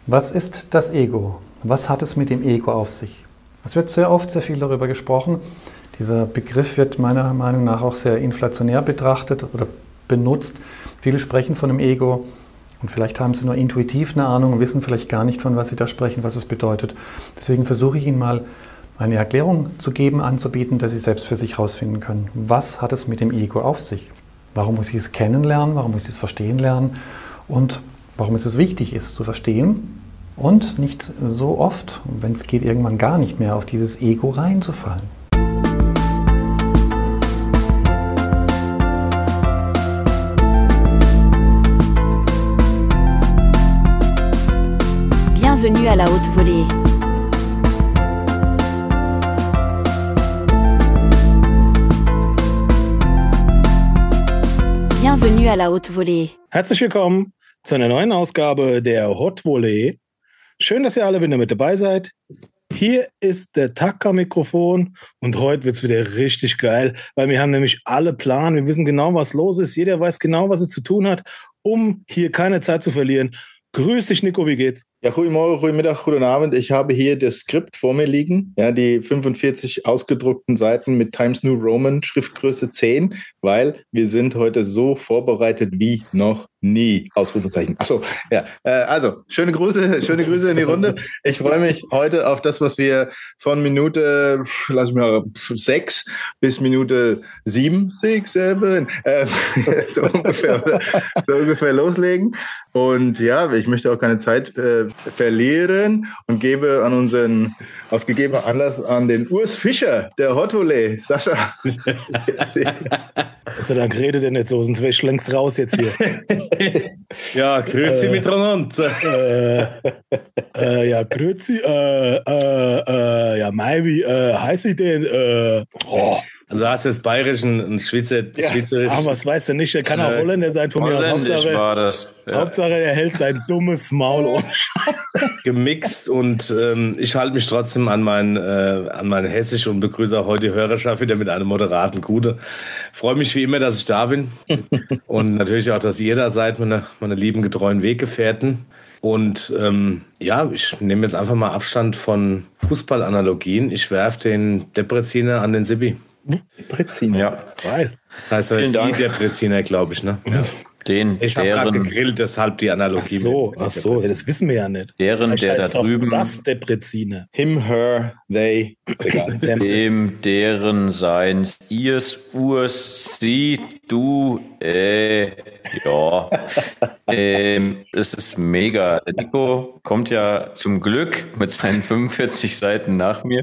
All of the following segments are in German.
Was ist das Ego? Was hat es mit dem Ego auf sich? Es wird sehr oft sehr viel darüber gesprochen. Dieser Begriff wird meiner Meinung nach auch sehr inflationär betrachtet oder benutzt. Viele sprechen von dem Ego und vielleicht haben sie nur intuitiv eine Ahnung und wissen vielleicht gar nicht, von was sie da sprechen, was es bedeutet. Deswegen versuche ich Ihnen mal eine Erklärung zu geben, anzubieten, dass Sie selbst für sich herausfinden können. Was hat es mit dem Ego auf sich? Warum muss ich es kennenlernen? Warum muss ich es verstehen lernen? Und warum es wichtig ist zu verstehen und nicht so oft, wenn es geht, irgendwann gar nicht mehr auf dieses Ego reinzufallen. Bienvenue à la haute volée. Bienvenue à la haute volée. Herzlich willkommen zu einer neuen Ausgabe der Haute Volée. Schön, dass ihr alle wieder mit dabei seid. Hier ist der Taka-Mikrofon und heute wird es wieder richtig geil, weil wir haben nämlich alle Plan. Wir wissen genau, was los ist. Jeder weiß genau, was er zu tun hat, um hier keine Zeit zu verlieren. Grüß dich, Nico, wie geht's? Ja, guten Morgen, guten Mittag, guten Abend. Ich habe hier das Skript vor mir liegen, ja, die 45 ausgedruckten Seiten mit Times New Roman, Schriftgröße 10, weil wir sind heute so vorbereitet wie noch nie. Ausrufezeichen. Achso, ja. Also, schöne Grüße in die Runde. Ich freue mich heute auf das, was wir von Minute, 6 bis Minute 7, so ungefähr loslegen. Und ja, ich möchte auch keine Zeit verlieren und gebe an unseren ausgegebenen Anlass an den Urs Fischer, der Haute Volée. Sascha. Also dann redet er nicht so, sonst wäre ich längst raus jetzt hier. Ja, grüezi miteinander. Ja, grüezi. Ja, Mai, wie heißt ich denn? Also hast du jetzt Bayerisch und Schweizerisch. Aber was weiß er nicht, er kann auch Holländer sein von mir aus. Holländisch war das. Ja. Hauptsache, er hält sein dummes Maul Gemixt und ich halte mich trotzdem an mein Hessisch und begrüße auch heute die Hörerschaft wieder mit einem moderaten Gute. Freue mich wie immer, dass ich da bin und natürlich auch, dass ihr da seid, meine lieben getreuen Weggefährten. Und ja, ich nehme jetzt einfach mal Abstand von Fußballanalogien. Ich werfe den Debreziner an den Sippi. Debreziner? Ja, geil. Das heißt die Debreziner, glaube ich, ne? Ja. Ich habe gerade gegrillt, deshalb die Analogie. Ach so, das wissen wir ja nicht. Der da drüben. Das Debreziner. Him, her, they. Dem, deren, seins, ihrs, urs, sie, du, ja. Es ist mega. Der Nico kommt ja zum Glück mit seinen 45 Seiten nach mir.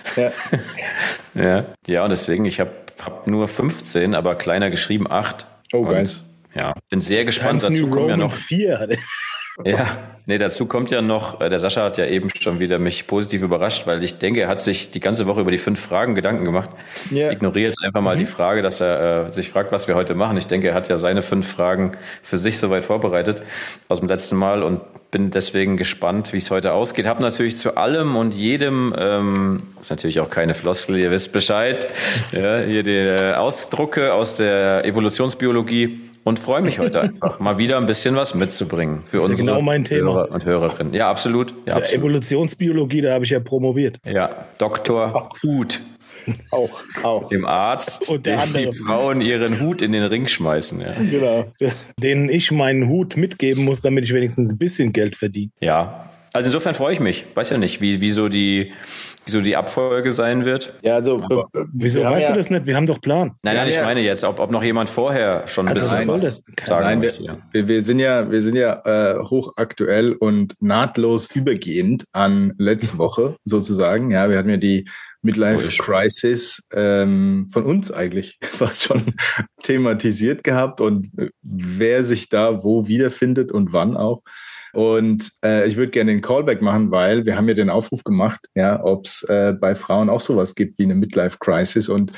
Ja, ja, und deswegen, ich hab nur 15, aber kleiner geschrieben 8. Oh, geil. Ja, bin sehr gespannt. Dazu kommen ja noch 4. Ja, nee, dazu kommt ja noch, der Sascha hat ja eben schon wieder mich positiv überrascht, weil ich denke, er hat sich die ganze Woche über die 5 Fragen Gedanken gemacht. Yeah. Ich ignoriere jetzt einfach mal die Frage, dass er sich fragt, was wir heute machen. Ich denke, er hat ja seine 5 Fragen für sich soweit vorbereitet aus dem letzten Mal und bin deswegen gespannt, wie es heute ausgeht. Hab natürlich zu allem und jedem, ist natürlich auch keine Floskel, ihr wisst Bescheid, ja, hier die Ausdrucke aus der Evolutionsbiologie. Und freue mich heute einfach, mal wieder ein bisschen was mitzubringen für unsere genau mein Thema. Hörer und Hörerinnen. Ja, absolut. Ja, absolut. Evolutionsbiologie, da habe ich ja promoviert. Ja, Dr. Hut. Auch. Dem Arzt, und dem die Frauen ihren Hut in den Ring schmeißen. Ja. Genau. Denen ich meinen Hut mitgeben muss, damit ich wenigstens ein bisschen Geld verdiene. Ja, also insofern freue ich mich. Weiß ja nicht, wie so die Abfolge sein wird. Ja, also wieso weißt du das nicht? Wir haben doch Plan. Nein, ich meine jetzt, ob noch jemand vorher schon ein bisschen was sagen möchte. Wir sind ja hochaktuell und nahtlos übergehend an letzte Woche sozusagen. Ja, wir hatten ja die Midlife-Crisis von uns eigentlich fast schon thematisiert gehabt und wer sich da wo wiederfindet und wann auch. Und ich würde gerne den Callback machen, weil wir haben ja den Aufruf gemacht, ja, ob es bei Frauen auch sowas gibt wie eine Midlife-Crisis. Und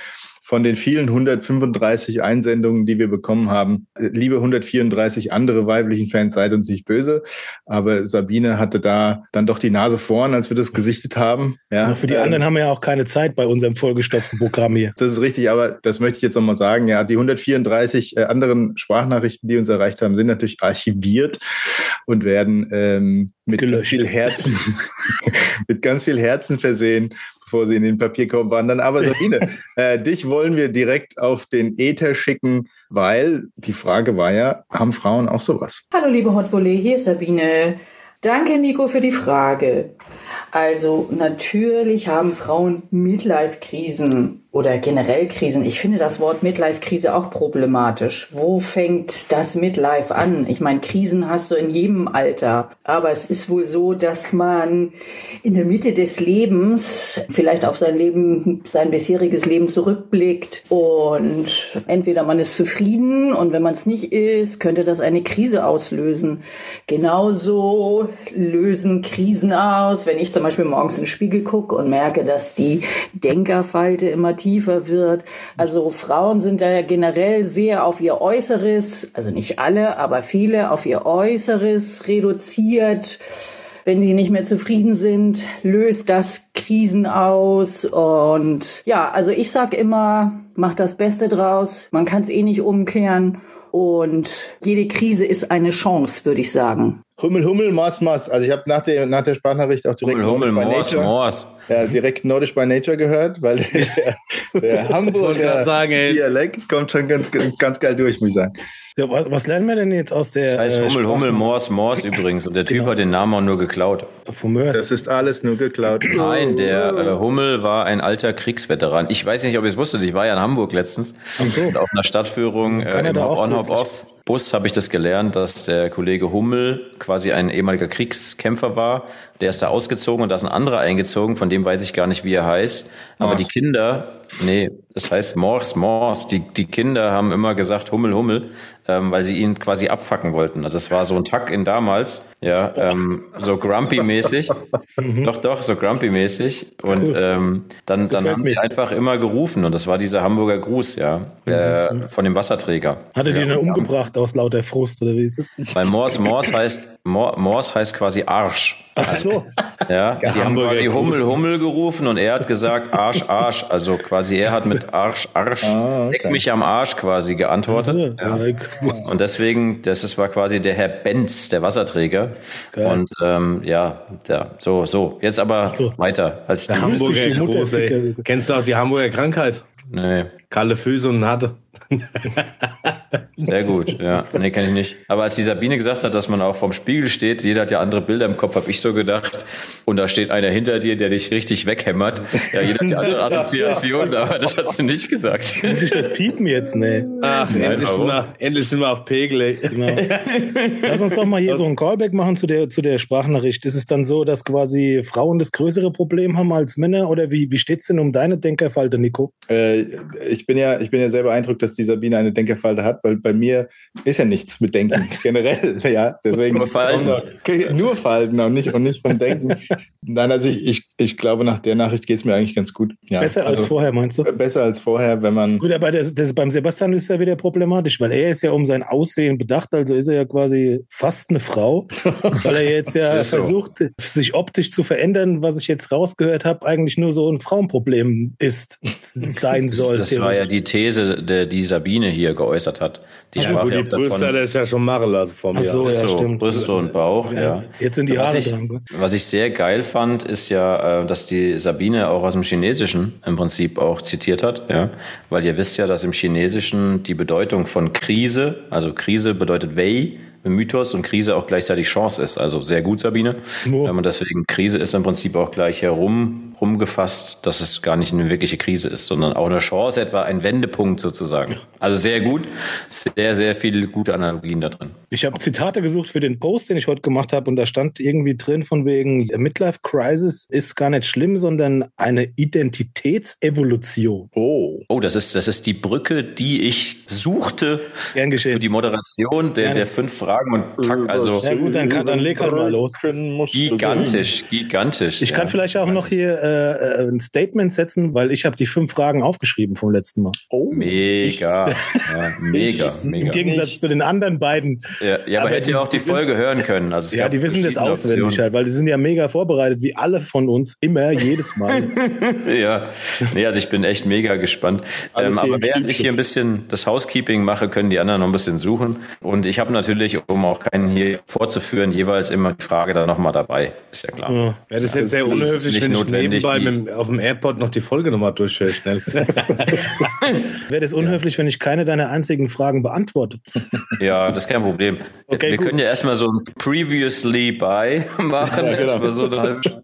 von den vielen 135 Einsendungen, die wir bekommen haben. Liebe 134 andere weiblichen Fans, seid uns nicht böse. Aber Sabine hatte da dann doch die Nase vorn, als wir das gesichtet haben. Ja, für die anderen haben wir ja auch keine Zeit bei unserem vollgestopften Programm hier. Das ist richtig, aber das möchte ich jetzt nochmal sagen. Ja, die 134 anderen Sprachnachrichten, die uns erreicht haben, sind natürlich archiviert und werden mit ganz viel Herzen, mit ganz viel Herzen versehen, bevor sie in den Papierkorb wandern. Aber Sabine, dich wollen wir direkt auf den Äther schicken, weil die Frage war ja, haben Frauen auch sowas? Hallo liebe Hot Volley, hier ist Sabine. Danke Nico für die Frage. Also natürlich haben Frauen Midlife-Krisen oder generell Krisen. Ich finde das Wort Midlife-Krise auch problematisch. Wo fängt das Midlife an? Ich meine, Krisen hast du in jedem Alter. Aber es ist wohl so, dass man in der Mitte des Lebens vielleicht auf sein bisheriges Leben zurückblickt und entweder man ist zufrieden und wenn man es nicht ist, könnte das eine Krise auslösen. Genauso lösen Krisen aus, wenn ich zum Beispiel morgens in den Spiegel gucke und merke, dass die Denkerfalte immer tiefer wird. Also Frauen sind da ja generell sehr auf ihr Äußeres, also nicht alle, aber viele auf ihr Äußeres reduziert. Wenn sie nicht mehr zufrieden sind, löst das Krisen aus. Und ja, also ich sag immer, mach das Beste draus. Man kann es eh nicht umkehren. Und jede Krise ist eine Chance, würde ich sagen. Hummel, Mors. Also ich habe nach der Sprachnachricht auch direkt Hummel, Mors. Ja, direkt Nordisch by Nature gehört, weil der Hamburger Dialekt kommt schon ganz geil durch, muss ich sagen. Ja, was lernen wir denn jetzt aus der... Das heißt Hummel, Mors übrigens. Und der Typ hat den Namen auch nur geklaut. Das ist alles nur geklaut. Nein, der Hummel war ein alter Kriegsveteran. Ich weiß nicht, ob ihr es wusstet. Ich war ja in Hamburg letztens. Ach so. Und auf einer Stadtführung im On-Hop-Off-Bus habe ich das gelernt, dass der Kollege Hummel quasi ein ehemaliger Kriegskämpfer war. Der ist da ausgezogen und da ist ein anderer eingezogen, von dem weiß ich gar nicht, wie er heißt. Aber die Kinder, das heißt Mors. Die Kinder haben immer gesagt Hummel, weil sie ihn quasi abfacken wollten. Also es war so ein Tack in damals, ja, so Grumpy-mäßig. Doch, so Grumpy-mäßig. Und dann haben die einfach immer gerufen und das war dieser Hamburger Gruß, ja, von dem Wasserträger. Hat er den dann umgebracht aus lauter Frust, oder wie ist es? Weil Mors heißt quasi Arsch. Ach so. Ja, die haben quasi Hummel gerufen und er hat gesagt Arsch. Also quasi er hat mit Arsch, leck mich am Arsch quasi geantwortet. Ja. Und deswegen, war quasi der Herr Benz, der Wasserträger. Geil. Und so. Jetzt aber weiter. Als der Hamburger Große. Kennst du auch die Hamburger Krankheit? Nee. Kalle Füße und Hatte. Sehr gut, ja. Nee, kenne ich nicht. Aber als die Sabine gesagt hat, dass man auch vorm Spiegel steht, jeder hat ja andere Bilder im Kopf, habe ich so gedacht. Und da steht einer hinter dir, der dich richtig weghämmert. Ja, jeder hat die andere Assoziation, aber das hat sie nicht gesagt. Muss ich das piepen jetzt? Nee. Ach, endlich sind wir auf Pegel, ey. Genau. Lass uns doch mal hier so ein Callback machen zu der Sprachnachricht. Ist es dann so, dass quasi Frauen das größere Problem haben als Männer? Oder wie steht's denn um deine Denkerfalte, Nico? Ich bin ja sehr beeindruckt, dass die Sabine eine Denkerfalte hat, weil bei mir ist ja nichts mit Denken generell. Ja, deswegen nur Falten. Nur Falten und nicht vom Denken. Nein, also ich glaube, nach der Nachricht geht es mir eigentlich ganz gut. Ja, besser als vorher, meinst du? Besser als vorher, wenn man... Gut, aber beim Sebastian ist ja wieder problematisch, weil er ist ja um sein Aussehen bedacht, also ist er ja quasi fast eine Frau, weil er jetzt ja versucht, sich optisch zu verändern, was ich jetzt rausgehört habe, eigentlich nur so ein Frauenproblem sein soll. Das war ja die These, die Sabine hier geäußert hat. Die sprach ja die Brüste hat er ja schon machen lassen von mir. Ach so, ja, stimmt. Brüste und Bauch, ja. Jetzt sind die Haare dran. Was ich sehr geil fand, ist ja, dass die Sabine auch aus dem Chinesischen im Prinzip auch zitiert hat, ja. Weil ihr wisst ja, dass im Chinesischen die Bedeutung von Krise, also Krise bedeutet Wei, Mythos und Krise auch gleichzeitig Chance ist. Also sehr gut, Sabine. Und deswegen Krise ist im Prinzip auch gleich rumgefasst, dass es gar nicht eine wirkliche Krise ist, sondern auch eine Chance, etwa ein Wendepunkt sozusagen. Also sehr gut. Sehr, sehr viele gute Analogien da drin. Ich habe Zitate gesucht für den Post, den ich heute gemacht habe, und da stand irgendwie drin von wegen Midlife Crisis ist gar nicht schlimm, sondern eine Identitätsevolution. Oh, das ist die Brücke, die ich suchte für die Moderation der 5 Fragen und Tack. Also ja gut, dann leg halt mal los. Gigantisch. Ich kann vielleicht auch noch hier ein Statement setzen, weil ich habe die 5 Fragen aufgeschrieben vom letzten Mal. Oh. Mega. Ja, mega. Im Gegensatz zu den anderen beiden. Ja, aber hätte ja auch die Folge hören können. Also ja, die wissen das auswendig halt, weil die sind ja mega vorbereitet, wie alle von uns, immer, jedes Mal. Ja, nee, also ich bin echt mega gespannt. Aber während ich hier ein bisschen das Housekeeping mache, können die anderen noch ein bisschen suchen. Und ich habe natürlich, um auch keinen hier vorzuführen, jeweils immer die Frage da nochmal dabei. Ist ja klar. Ja, das ist jetzt sehr unhöflich, wenn ich nebenbei auf dem AirPod noch die Folge nochmal durchhöre. Wäre das unhöflich, wenn ich keine deiner einzigen Fragen beantworte? Ja, das ist kein Problem. Okay, wir können ja erstmal so ein Previously By machen. Ja, genau. Erstmal so eine halbe Stunde.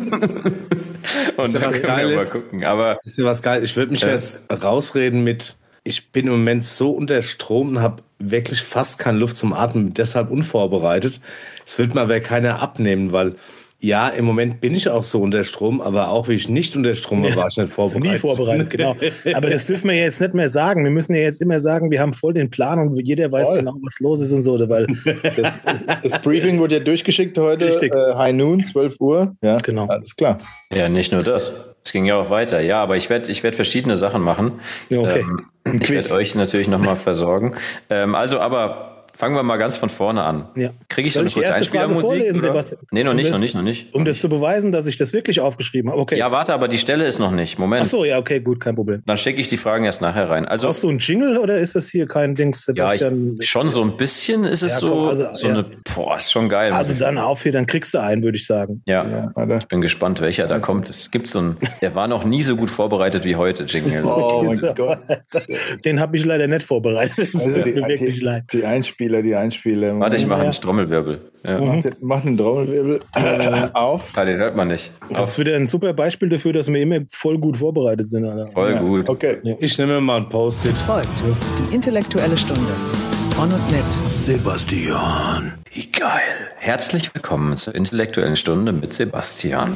Und dann können wir mal gucken. Aber ist mir was geil. Ich würde mich jetzt rausreden mit, ich bin im Moment so unter Strom und habe wirklich fast keine Luft zum Atmen, deshalb unvorbereitet. Es wird mal keiner abnehmen, weil ja, im Moment bin ich auch so unter Strom, aber auch wie ich nicht unter Strom war, war ich nicht vorbereitet. Nie vorbereitet, genau. Aber das dürfen wir jetzt nicht mehr sagen. Wir müssen ja jetzt immer sagen, wir haben voll den Plan und jeder weiß genau, was los ist und so. Weil das Briefing wurde ja durchgeschickt heute, High Noon, 12 Uhr. Ja, genau. Alles klar. Ja, nicht nur das. Es ging ja auch weiter. Ja, aber ich werd verschiedene Sachen machen. Okay. Ich werde euch natürlich nochmal versorgen. Aber fangen wir mal ganz von vorne an. Ja. Kriege ich so eine kurze Einspielermusik? Nee, noch nicht. Um das zu beweisen, dass ich das wirklich aufgeschrieben habe. Okay. Ja, warte, aber die Stelle ist noch nicht. Moment. Ach so, ja, okay, gut, kein Problem. Dann schicke ich die Fragen erst nachher rein. Also, hast du einen Jingle oder ist das hier kein Dings, Sebastian? Ja, schon so ein bisschen ist es so. Ist schon geil. Also dann dann kriegst du einen, würde ich sagen. Ja, ich bin gespannt, welcher da kommt. Es gibt der war noch nie so gut vorbereitet wie heute, Jingle. Oh mein Gott. Den habe ich leider nicht vorbereitet. Das tut mir wirklich leid. Die Einspieler. Warte, ich mache einen Trommelwirbel. Ja. Mach einen Trommelwirbel auf. Den hört man nicht. Das ist wieder ein super Beispiel dafür, dass wir immer voll gut vorbereitet sind. Alter. Voll gut. Okay. Ja. Ich nehme mal ein Post-it. Es folgt die intellektuelle Stunde. Von und mit Sebastian. Wie geil. Herzlich willkommen zur intellektuellen Stunde mit Sebastian.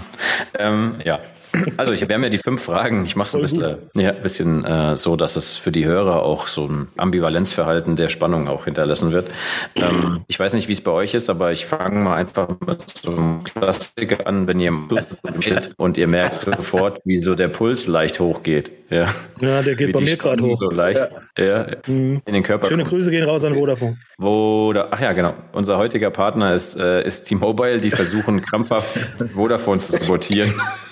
Also wir haben ja die 5 Fragen. Ich mache es ein bisschen so, dass es für die Hörer auch so ein Ambivalenzverhalten der Spannung auch hinterlassen wird. Ich weiß nicht, wie es bei euch ist, aber ich fange mal einfach mit so einem Klassiker an, wenn ihr im Puls steht und ihr merkt sofort, wie so der Puls leicht hochgeht. Ja, der geht bei mir gerade hoch. So leicht in den Körper. Schöne Grüße gehen raus an Vodafone. Ach ja, genau. Unser heutiger Partner ist T-Mobile. Die versuchen krampfhaft Vodafone zu sabotieren.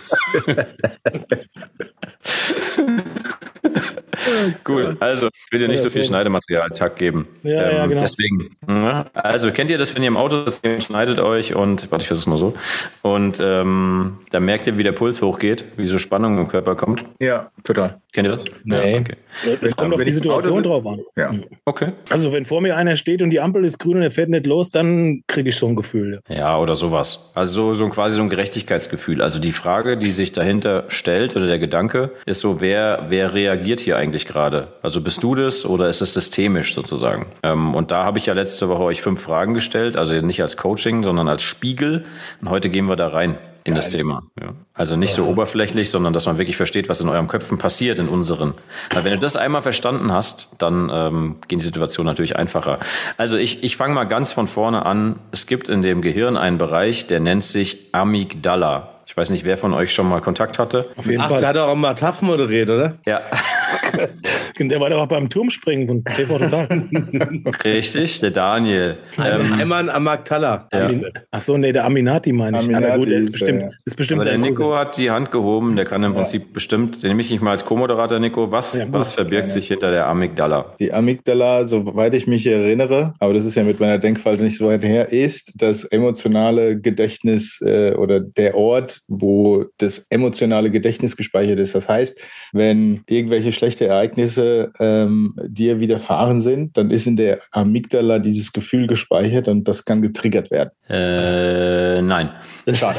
Gut, also ich will dir nicht so viel Schneidematerial-Tag geben. Ja, genau. Deswegen, also kennt ihr das, wenn ihr im Auto sitzt, ihr schneidet euch und, warte, ich versuch's mal so, und da merkt ihr, wie der Puls hochgeht, wie so Spannung im Körper kommt. Ja, total. Kennt ihr das? Nee. Ja, okay. Es kommt auf die Situation drauf an. Ja. Okay. Also wenn vor mir einer steht und die Ampel ist grün und er fährt nicht los, dann kriege ich so ein Gefühl. Ja, oder sowas. Also so quasi so ein Gerechtigkeitsgefühl. Also die Frage, die sich dahinter stellt oder der Gedanke, ist so, wer reagiert hier eigentlich gerade? Also bist du das oder ist es systemisch sozusagen? Und da habe ich ja letzte Woche euch 5 Fragen gestellt, also nicht als Coaching, sondern als Spiegel. Und heute gehen wir da rein in das Thema. Ja. Also nicht so oberflächlich, sondern dass man wirklich versteht, was in eurem Köpfen passiert, in unseren. Weil wenn du das einmal verstanden hast, dann gehen die Situationen natürlich einfacher. Also ich fange mal ganz von vorne an. Es gibt in dem Gehirn einen Bereich, der nennt sich Amygdala. Ich weiß nicht, wer von euch schon mal Kontakt hatte. Auf jeden Fall. Der hat auch mal TAF moderiert, oder? Ja. Der war doch auch beim Turmspringen von TV Total. Richtig, der Daniel. Einmal am Amygdala. Ja. Ach so, nee, der Aminati meine ich. Aber gut, der ist bestimmt der Nico hat die Hand gehoben, der kann im Prinzip bestimmt, den nehme ich nicht mal als Co-Moderator, Nico, was verbirgt sich hinter der Amygdala? Die Amygdala, soweit ich mich erinnere, aber das ist ja mit meiner Denkfalte nicht so weit her, ist das emotionale Gedächtnis oder der Ort, wo das emotionale Gedächtnis gespeichert ist. Das heißt, wenn irgendwelche schlechte Ereignisse dir widerfahren sind, dann ist in der Amygdala dieses Gefühl gespeichert und das kann getriggert werden. Nein. Schade.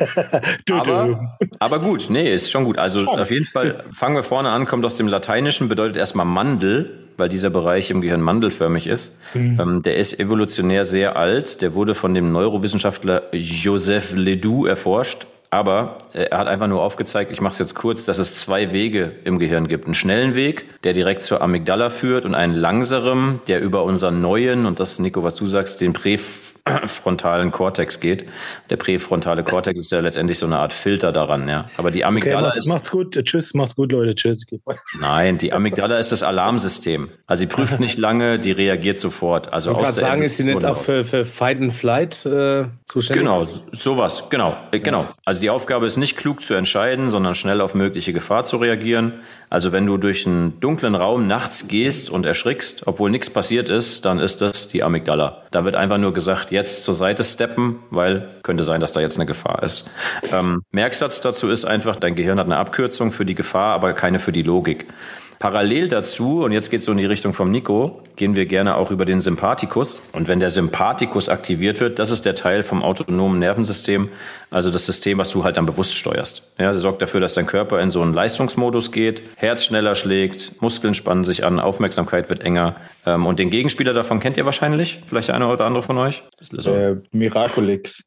aber gut, nee, ist schon gut. Also auf jeden Fall, fangen wir vorne an, kommt aus dem Lateinischen, bedeutet erstmal Mandel, weil dieser Bereich im Gehirn mandelförmig ist. Der ist evolutionär sehr alt. Der wurde von dem Neurowissenschaftler Joseph Ledoux erforscht. Aber er hat einfach nur aufgezeigt, ich mache es jetzt kurz, dass es 2 Wege im Gehirn gibt. Einen schnellen Weg, der direkt zur Amygdala führt und einen langsamen, der über unseren neuen, und das, Nico, was du sagst, den präfrontalen Kortex geht. Der präfrontale Kortex ist ja letztendlich so eine Art Filter daran, ja. Aber die Amygdala ist... Macht's gut, tschüss, macht's gut, Leute, tschüss. Nein, die Amygdala ist das Alarmsystem. Also sie prüft nicht lange, die reagiert sofort. Also ich kann sagen, ist sie nicht auch für Fight and Flight zuständig? Genau, sowas, genau. Also die Aufgabe ist nicht klug zu entscheiden, sondern schnell auf mögliche Gefahr zu reagieren. Also wenn du durch einen dunklen Raum nachts gehst und erschrickst, obwohl nichts passiert ist, dann ist das die Amygdala. Da wird einfach nur gesagt, jetzt zur Seite steppen, weil könnte sein, dass da jetzt eine Gefahr ist. Merksatz dazu ist einfach, dein Gehirn hat eine Abkürzung für die Gefahr, aber keine für die Logik. Parallel dazu, und jetzt geht es so in die Richtung vom Nico, gehen wir gerne auch über den Sympathikus. Und wenn der Sympathikus aktiviert wird, das ist der Teil vom autonomen Nervensystem, also das System, was du halt dann bewusst steuerst. Ja, der sorgt dafür, dass dein Körper in so einen Leistungsmodus geht, Herz schneller schlägt, Muskeln spannen sich an, Aufmerksamkeit wird enger. Und den Gegenspieler davon kennt ihr wahrscheinlich, vielleicht der eine oder andere von euch? Miraculix.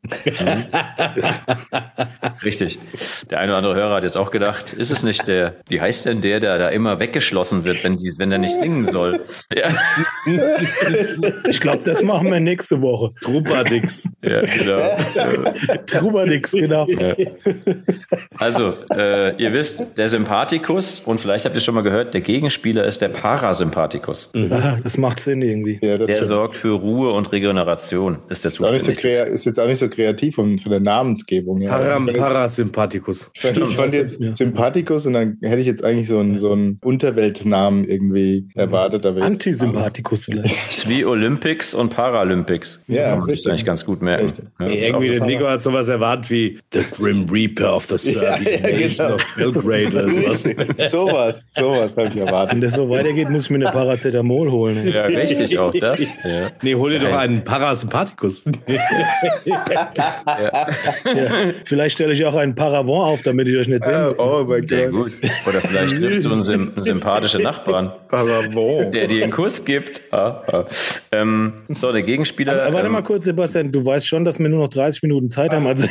Richtig. Der eine oder andere Hörer hat jetzt auch gedacht, ist es nicht der, wie heißt denn der da immer weggeschlossen wird, wenn der nicht singen soll? Ja. Ich glaube, das machen wir nächste Woche. Trubadix. Ja, genau. Trubadix, genau. Ja. Also, ihr wisst, der Sympathikus, und vielleicht habt ihr schon mal gehört, der Gegenspieler ist der Parasympathikus. Das macht Sinn irgendwie. Ja, der stimmt. Sorgt für Ruhe und Regeneration. Ist der zuständig. Ist jetzt auch nicht so kreativ von der Namensgebung. Ja. Parasympathikus. Ich fand jetzt Sympathikus, und dann hätte ich jetzt eigentlich so einen Unterweltnamen irgendwie erwartet. Antisympathikus vielleicht. Ist wie Olympics und Paralympics. Ja, das ist eigentlich ganz gut merken. Ja, irgendwie der Nico hat sowas erwartet wie The Grim Reaper of the Serbian Nation of Belgrade oder sowas. sowas habe ich erwartet. Wenn das so weitergeht, muss ich mir eine Paracetamol holen. Ja, richtig, auch das. Ja. Nee, hol dir doch einen Parasympathikus. Ja. Vielleicht stelle ich auch einen Paravent auf, damit ich euch nicht sehen muss. Oh mein Gott. Sehr gut. Oder vielleicht triffst du einen sympathischen Nachbarn, der dir einen Kuss gibt. So, der Gegenspieler... Aber warte mal kurz, Sebastian, du weißt schon, dass wir nur noch 30 Minuten Zeit haben. Also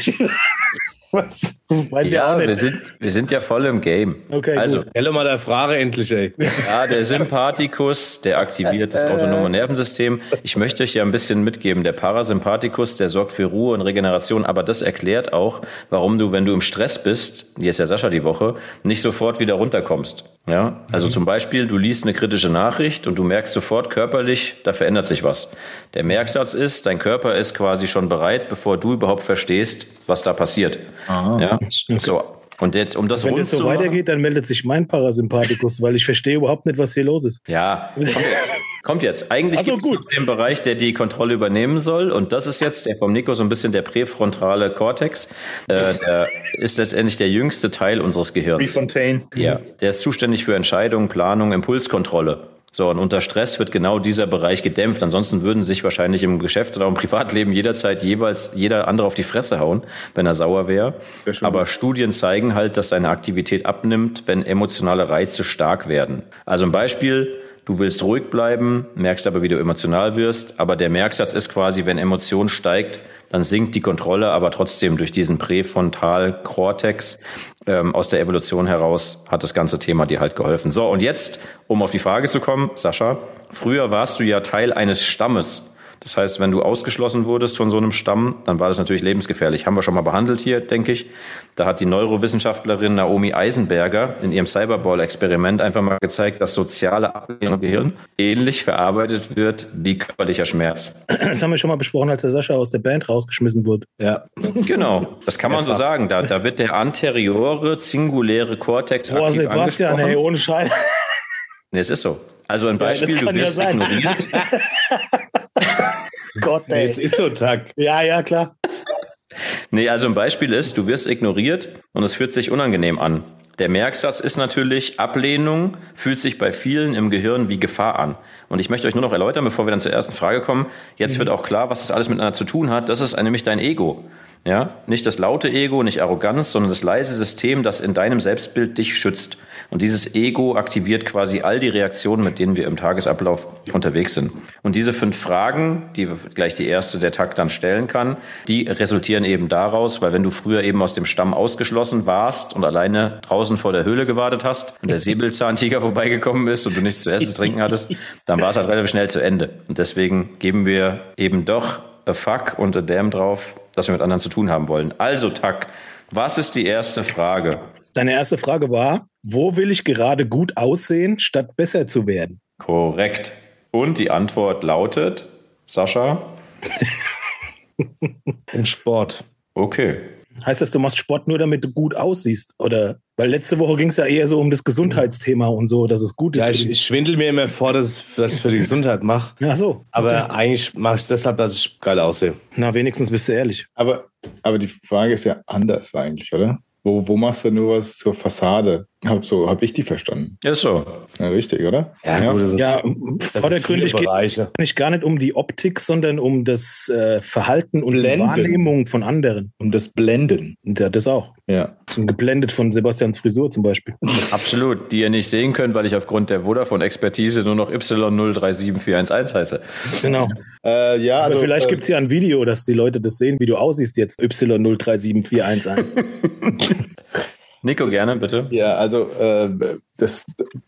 weiß ja auch nicht. Wir sind ja voll im Game. Okay, also, stell mal der Frage endlich, ey. Ja, der Sympathikus, der aktiviert das autonome Nervensystem. Ich möchte euch ja ein bisschen mitgeben. Der Parasympathikus, der sorgt für Ruhe und Regeneration. Aber das erklärt auch, warum du, wenn du im Stress bist, hier ist ja Sascha die Woche, nicht sofort wieder runterkommst. Ja, also zum Beispiel, du liest eine kritische Nachricht und du merkst sofort körperlich, da verändert sich was. Der Merksatz ist, dein Körper ist quasi schon bereit, bevor du überhaupt verstehst, was da passiert. Aha. Ja, so. Und jetzt, um das Wenn es so weitergeht, dann meldet sich mein Parasympathikus, weil ich verstehe überhaupt nicht, was hier los ist. Ja, kommt jetzt. Eigentlich gibt es den Bereich, der die Kontrolle übernehmen soll. Und das ist jetzt der vom Nico so ein bisschen der präfrontale Kortex. Der ist letztendlich der jüngste Teil unseres Gehirns. Prefontaine. Ja, der ist zuständig für Entscheidungen, Planung, Impulskontrolle. So, und unter Stress wird genau dieser Bereich gedämpft. Ansonsten würden sich wahrscheinlich im Geschäft oder im Privatleben jederzeit jeweils jeder andere auf die Fresse hauen, wenn er sauer wäre. Aber Studien zeigen halt, dass seine Aktivität abnimmt, wenn emotionale Reize stark werden. Also ein Beispiel: Du willst ruhig bleiben, merkst aber, wie du emotional wirst. Aber der Merksatz ist quasi, wenn Emotion steigt, dann sinkt die Kontrolle, aber trotzdem durch diesen Präfrontalkortex aus der Evolution heraus hat das ganze Thema dir halt geholfen. So, und jetzt, um auf die Frage zu kommen, Sascha, früher warst du ja Teil eines Stammes. Das heißt, wenn du ausgeschlossen wurdest von so einem Stamm, dann war das natürlich lebensgefährlich. Haben wir schon mal behandelt hier, denke ich. Da hat die Neurowissenschaftlerin Naomi Eisenberger in ihrem Cyberball-Experiment einfach mal gezeigt, dass soziale Ablehnung im Gehirn ähnlich verarbeitet wird wie körperlicher Schmerz. Das haben wir schon mal besprochen, als der Sascha aus der Band rausgeschmissen wurde. Ja. Genau, das kann man so sagen. Da wird der anteriore, singuläre Kortex aktiv angesprochen. Sebastian, hey, ohne Scheiß. Nee, es ist so. Also ein Beispiel, du wirst ignoriert. Gott, ey. Es ist so, Tag. Ja, klar. Nee, also ein Beispiel ist, du wirst ignoriert und es fühlt sich unangenehm an. Der Merksatz ist natürlich, Ablehnung fühlt sich bei vielen im Gehirn wie Gefahr an. Und ich möchte euch nur noch erläutern, bevor wir dann zur ersten Frage kommen. Jetzt wird auch klar, was das alles miteinander zu tun hat. Das ist nämlich dein Ego. Ja, nicht das laute Ego, nicht Arroganz, sondern das leise System, das in deinem Selbstbild dich schützt. Und dieses Ego aktiviert quasi all die Reaktionen, mit denen wir im Tagesablauf unterwegs sind. Und diese 5 Fragen, die gleich die erste der Tag dann stellen kann, die resultieren eben daraus, weil wenn du früher eben aus dem Stamm ausgeschlossen warst und alleine draußen vor der Höhle gewartet hast und der Säbelzahntiger vorbeigekommen ist und du nichts zu essen, zu trinken hattest, dann war es halt relativ schnell zu Ende. Und deswegen geben wir eben doch a fuck und a damn drauf, dass wir mit anderen zu tun haben wollen. Also, Tak, was ist die erste Frage? Deine erste Frage war, wo will ich gerade gut aussehen, statt besser zu werden? Korrekt. Und die Antwort lautet, Sascha? Im Sport. Okay. Heißt das, du machst Sport nur, damit du gut aussiehst? Oder? Weil letzte Woche ging es ja eher so um das Gesundheitsthema und so, dass es gut ist. Ja, ich schwindel mir immer vor, dass ich das für die Gesundheit mache. Ach so. Aber eigentlich mache ich es deshalb, dass ich geil aussehe. Na, wenigstens bist du ehrlich. Aber die Frage ist ja anders eigentlich, oder? Wo machst du nur was zur Fassade? So habe ich die verstanden. Ist so. Ja, richtig, oder? Gut, das vordergründig geht es gar nicht um die Optik, sondern um das Verhalten und Blenden. Wahrnehmung von anderen. Um das Blenden. Ja, das auch. Ja. Geblendet von Sebastians Frisur zum Beispiel. Absolut, die ihr nicht sehen könnt, weil ich aufgrund der Vodafone-Expertise nur noch Y037411 heiße. Genau. Ja, Also also vielleicht gibt es ja ein Video, dass die Leute das sehen, wie du aussiehst jetzt. Y037411. Nico, gerne, bitte. Ja, also das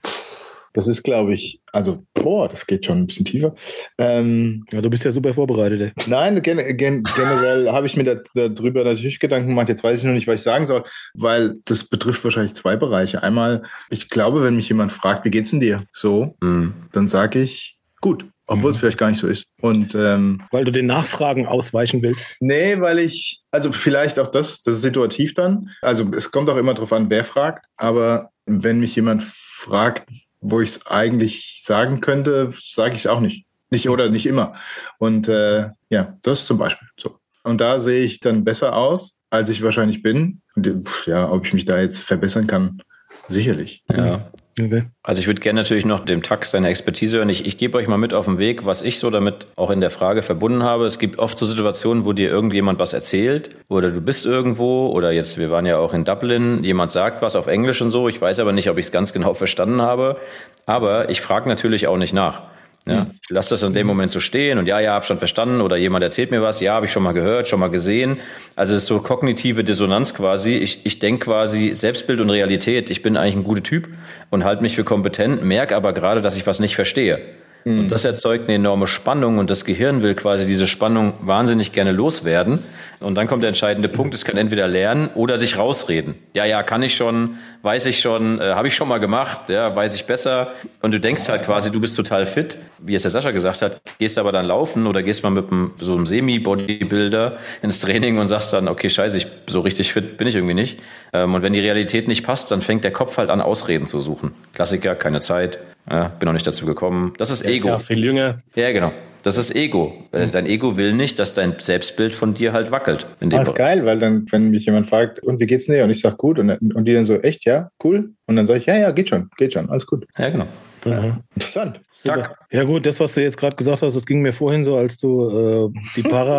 ist, glaube ich, also, das geht schon ein bisschen tiefer. Ja, du bist ja super vorbereitet. Ey. Nein, generell habe ich mir darüber natürlich Gedanken gemacht. Jetzt weiß ich noch nicht, was ich sagen soll, weil das betrifft wahrscheinlich 2 Bereiche. Einmal, ich glaube, wenn mich jemand fragt, wie geht's denn dir? So, dann sage ich, gut. Obwohl es vielleicht gar nicht so ist. Und weil du den Nachfragen ausweichen willst? Nee, also vielleicht auch das ist situativ dann. Also es kommt auch immer drauf an, wer fragt. Aber wenn mich jemand fragt, wo ich es eigentlich sagen könnte, sage ich es auch nicht. Nicht immer. Und ja, das zum Beispiel. So. Und da sehe ich dann besser aus, als ich wahrscheinlich bin. Und, ja, ob ich mich da jetzt verbessern kann, sicherlich. Ja. Okay. Also ich würde gerne natürlich noch dem Tax seine Expertise hören. Ich gebe euch mal mit auf den Weg, was ich so damit auch in der Frage verbunden habe. Es gibt oft so Situationen, wo dir irgendjemand was erzählt oder du bist irgendwo oder jetzt, wir waren ja auch in Dublin, jemand sagt was auf Englisch und so. Ich weiß aber nicht, ob ich es ganz genau verstanden habe. Aber ich frage natürlich auch nicht nach. Ja, ich lasse das in dem Moment so stehen und ja, hab schon verstanden oder jemand erzählt mir was, ja, habe ich schon mal gehört, schon mal gesehen. Also es ist so kognitive Dissonanz quasi. Ich denke quasi Selbstbild und Realität, ich bin eigentlich ein guter Typ und halte mich für kompetent, merke aber gerade, dass ich was nicht verstehe. Und das erzeugt eine enorme Spannung und das Gehirn will quasi diese Spannung wahnsinnig gerne loswerden. Und dann kommt der entscheidende Punkt, es kann entweder lernen oder sich rausreden. Ja, kann ich schon, weiß ich schon, habe ich schon mal gemacht, ja, weiß ich besser. Und du denkst halt quasi, du bist total fit, wie es der Sascha gesagt hat, gehst aber dann laufen oder gehst mal mit so einem Semi-Bodybuilder ins Training und sagst dann, okay, scheiße, so richtig fit bin ich irgendwie nicht. Und wenn die Realität nicht passt, dann fängt der Kopf halt an, Ausreden zu suchen. Klassiker, keine Zeit, ja, bin noch nicht dazu gekommen. Das ist Ego. Ist ja viel jünger. Ja, genau. Das ist Ego. Dein Ego will nicht, dass dein Selbstbild von dir halt wackelt. Das ist geil, weil dann, wenn mich jemand fragt, und wie geht's dir? Und ich sag gut. Und die dann so, echt, ja, cool. Und dann sage ich, ja, geht schon, alles gut. Ja, genau. Ja. Interessant. Ja gut, das, was du jetzt gerade gesagt hast, das ging mir vorhin so, als du die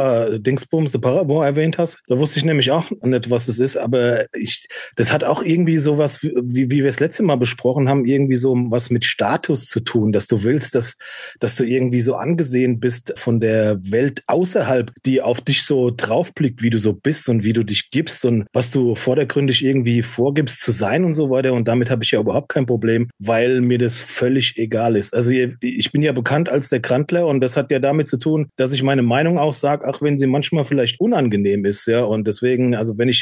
Parabon erwähnt hast. Da wusste ich nämlich auch nicht, was das ist, aber das hat auch irgendwie sowas, wie wir es letzte Mal besprochen haben, irgendwie so was mit Status zu tun, dass du willst, dass du irgendwie so angesehen bist von der Welt außerhalb, die auf dich so draufblickt, wie du so bist und wie du dich gibst und was du vordergründig irgendwie vorgibst zu sein und so weiter. Und damit habe ich ja überhaupt kein Problem, weil mir das völlig egal ist. Also ich bin ja bekannt als der Krantler und das hat ja damit zu tun, dass ich meine Meinung auch sage, auch wenn sie manchmal vielleicht unangenehm ist, ja. Und deswegen, also wenn ich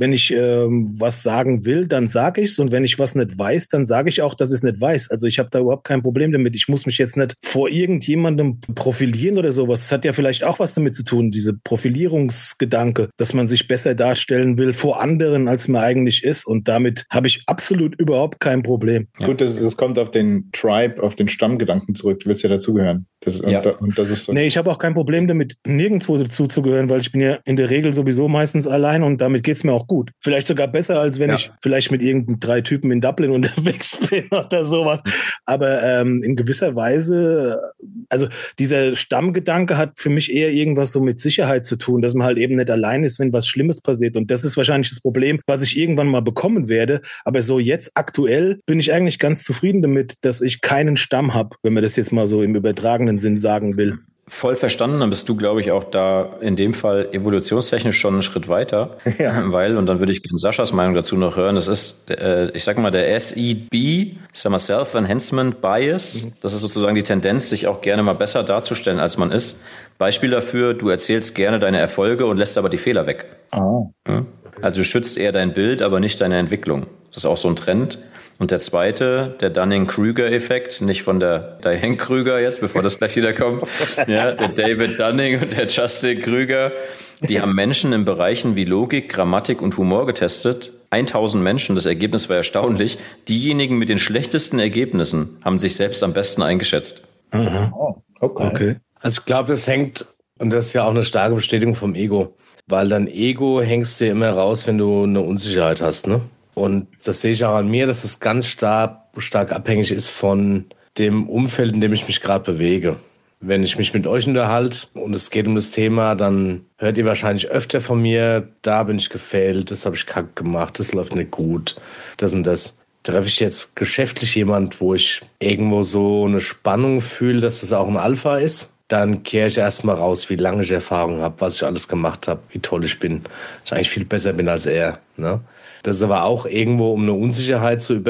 was sagen will, dann sage ich es und wenn ich was nicht weiß, dann sage ich auch, dass ich es nicht weiß. Also ich habe da überhaupt kein Problem damit. Ich muss mich jetzt nicht vor irgendjemandem profilieren oder sowas. Das hat ja vielleicht auch was damit zu tun, diese Profilierungsgedanke, dass man sich besser darstellen will vor anderen, als man eigentlich ist. Und damit habe ich absolut überhaupt kein Problem. Ja. Gut, das kommt auf den Tribe, auf den Stammgedanken zurück. Du willst ja dazugehören. Das ist so. Nee, ich habe auch kein Problem damit, nirgendwo dazuzugehören, weil ich bin ja in der Regel sowieso meistens allein und damit geht's mir auch gut. Vielleicht sogar besser, als wenn ich vielleicht mit irgendeinen 3 Typen in Dublin unterwegs bin oder sowas. Aber in gewisser Weise also dieser Stammgedanke hat für mich eher irgendwas so mit Sicherheit zu tun, dass man halt eben nicht allein ist, wenn was Schlimmes passiert. Und das ist wahrscheinlich das Problem, was ich irgendwann mal bekommen werde. Aber so jetzt aktuell bin ich eigentlich ganz zufrieden damit, dass ich keinen Stamm habe, wenn man das jetzt mal so im übertragenen Sinn sagen will. Voll verstanden, dann bist du, glaube ich, auch da in dem Fall evolutionstechnisch schon einen Schritt weiter, weil, und dann würde ich gerne Saschas Meinung dazu noch hören, das ist, ich sag mal, der SEB, ich sag mal Self-Enhancement Bias, das ist sozusagen die Tendenz, sich auch gerne mal besser darzustellen, als man ist. Beispiel dafür, du erzählst gerne deine Erfolge und lässt aber die Fehler weg. Oh. Also du schützt eher dein Bild, aber nicht deine Entwicklung. Das ist auch so ein Trend. Und der zweite, der Dunning-Kruger-Effekt, nicht von der Diane Krüger jetzt, bevor das gleich wieder kommt, ja, der David Dunning und der Justin Krüger, die haben Menschen in Bereichen wie Logik, Grammatik und Humor getestet. 1000 Menschen, das Ergebnis war erstaunlich. Diejenigen mit den schlechtesten Ergebnissen haben sich selbst am besten eingeschätzt. Aha. Oh, okay. Also ich glaube, das hängt, und das ist ja auch eine starke Bestätigung vom Ego, weil dein Ego hängst dir immer raus, wenn du eine Unsicherheit hast, ne? Und das sehe ich auch an mir, dass es ganz stark abhängig ist von dem Umfeld, in dem ich mich gerade bewege. Wenn ich mich mit euch unterhalte und es geht um das Thema, dann hört ihr wahrscheinlich öfter von mir, da bin ich gefailt, das habe ich kacke gemacht, das läuft nicht gut, das und das. Treffe ich jetzt geschäftlich jemand, wo ich irgendwo so eine Spannung fühle, dass das auch ein Alpha ist, dann kehre ich erstmal raus, wie lange ich Erfahrung habe, was ich alles gemacht habe, wie toll ich bin. Dass ich eigentlich viel besser bin als er, ne? Das ist aber auch irgendwo, um eine Unsicherheit zu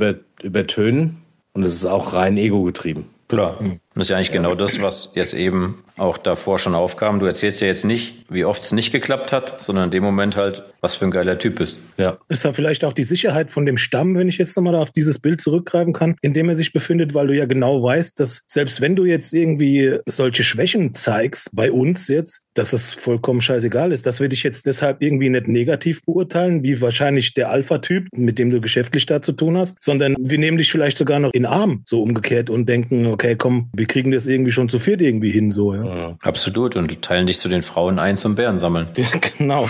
übertönen. Und das ist auch rein ego-getrieben. Klar. Und das ist ja eigentlich genau das, was jetzt eben auch davor schon aufkam. Du erzählst ja jetzt nicht, wie oft es nicht geklappt hat, sondern in dem Moment halt, was für ein geiler Typ bist. Ja. Ist da vielleicht auch die Sicherheit von dem Stamm, wenn ich jetzt nochmal auf dieses Bild zurückgreifen kann, in dem er sich befindet, weil du ja genau weißt, dass selbst wenn du jetzt irgendwie solche Schwächen zeigst, bei uns jetzt, dass es vollkommen scheißegal ist, dass wir dich jetzt deshalb irgendwie nicht negativ beurteilen, wie wahrscheinlich der Alpha-Typ, mit dem du geschäftlich da zu tun hast, sondern wir nehmen dich vielleicht sogar noch in den Arm, so umgekehrt, und denken, okay, komm, wir kriegen das irgendwie schon zu viert irgendwie hin, so, ja. Ja, absolut, und teilen dich zu den Frauen ein zum Bären sammeln. Ja, genau.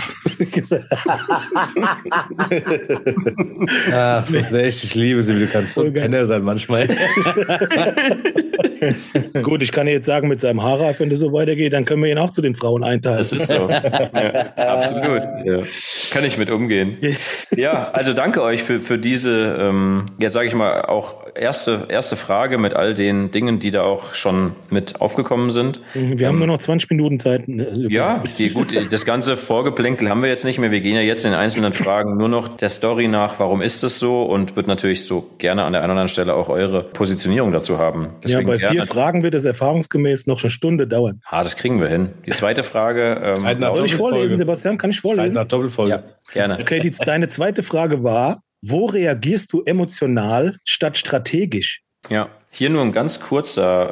Ach, so sehr ich liebe sie, du kannst so ein Penner sein manchmal. Gut, ich kann dir jetzt sagen, mit seinem Haarreif, wenn das so weitergeht, dann können wir ihn auch zu den Frauen einteilen. Das ist so. Ja, absolut. Ja. Kann ich mit umgehen. Ja, also danke euch für diese, jetzt sage ich mal, auch erste Frage mit all den Dingen, die da auch schon mit aufgekommen sind. Wir haben nur noch 20 Minuten Zeit. Ja, gut, das ganze Vorgeplänkel haben wir jetzt nicht mehr. Wir gehen ja jetzt in den einzelnen Fragen nur noch der Story nach, warum ist es so, und wird natürlich so gerne an der einen oder anderen Stelle auch eure Positionierung dazu haben. Deswegen bei 4 Fragen wird es erfahrungsgemäß noch eine Stunde dauern. Das kriegen wir hin. Die zweite Frage. Soll ich vorlesen, Sebastian? Kann ich vorlesen? Nach Doppelfolge. Ja, gerne. Okay, deine zweite Frage war, wo reagierst du emotional statt strategisch? Ja, hier nur ein ganz kurzer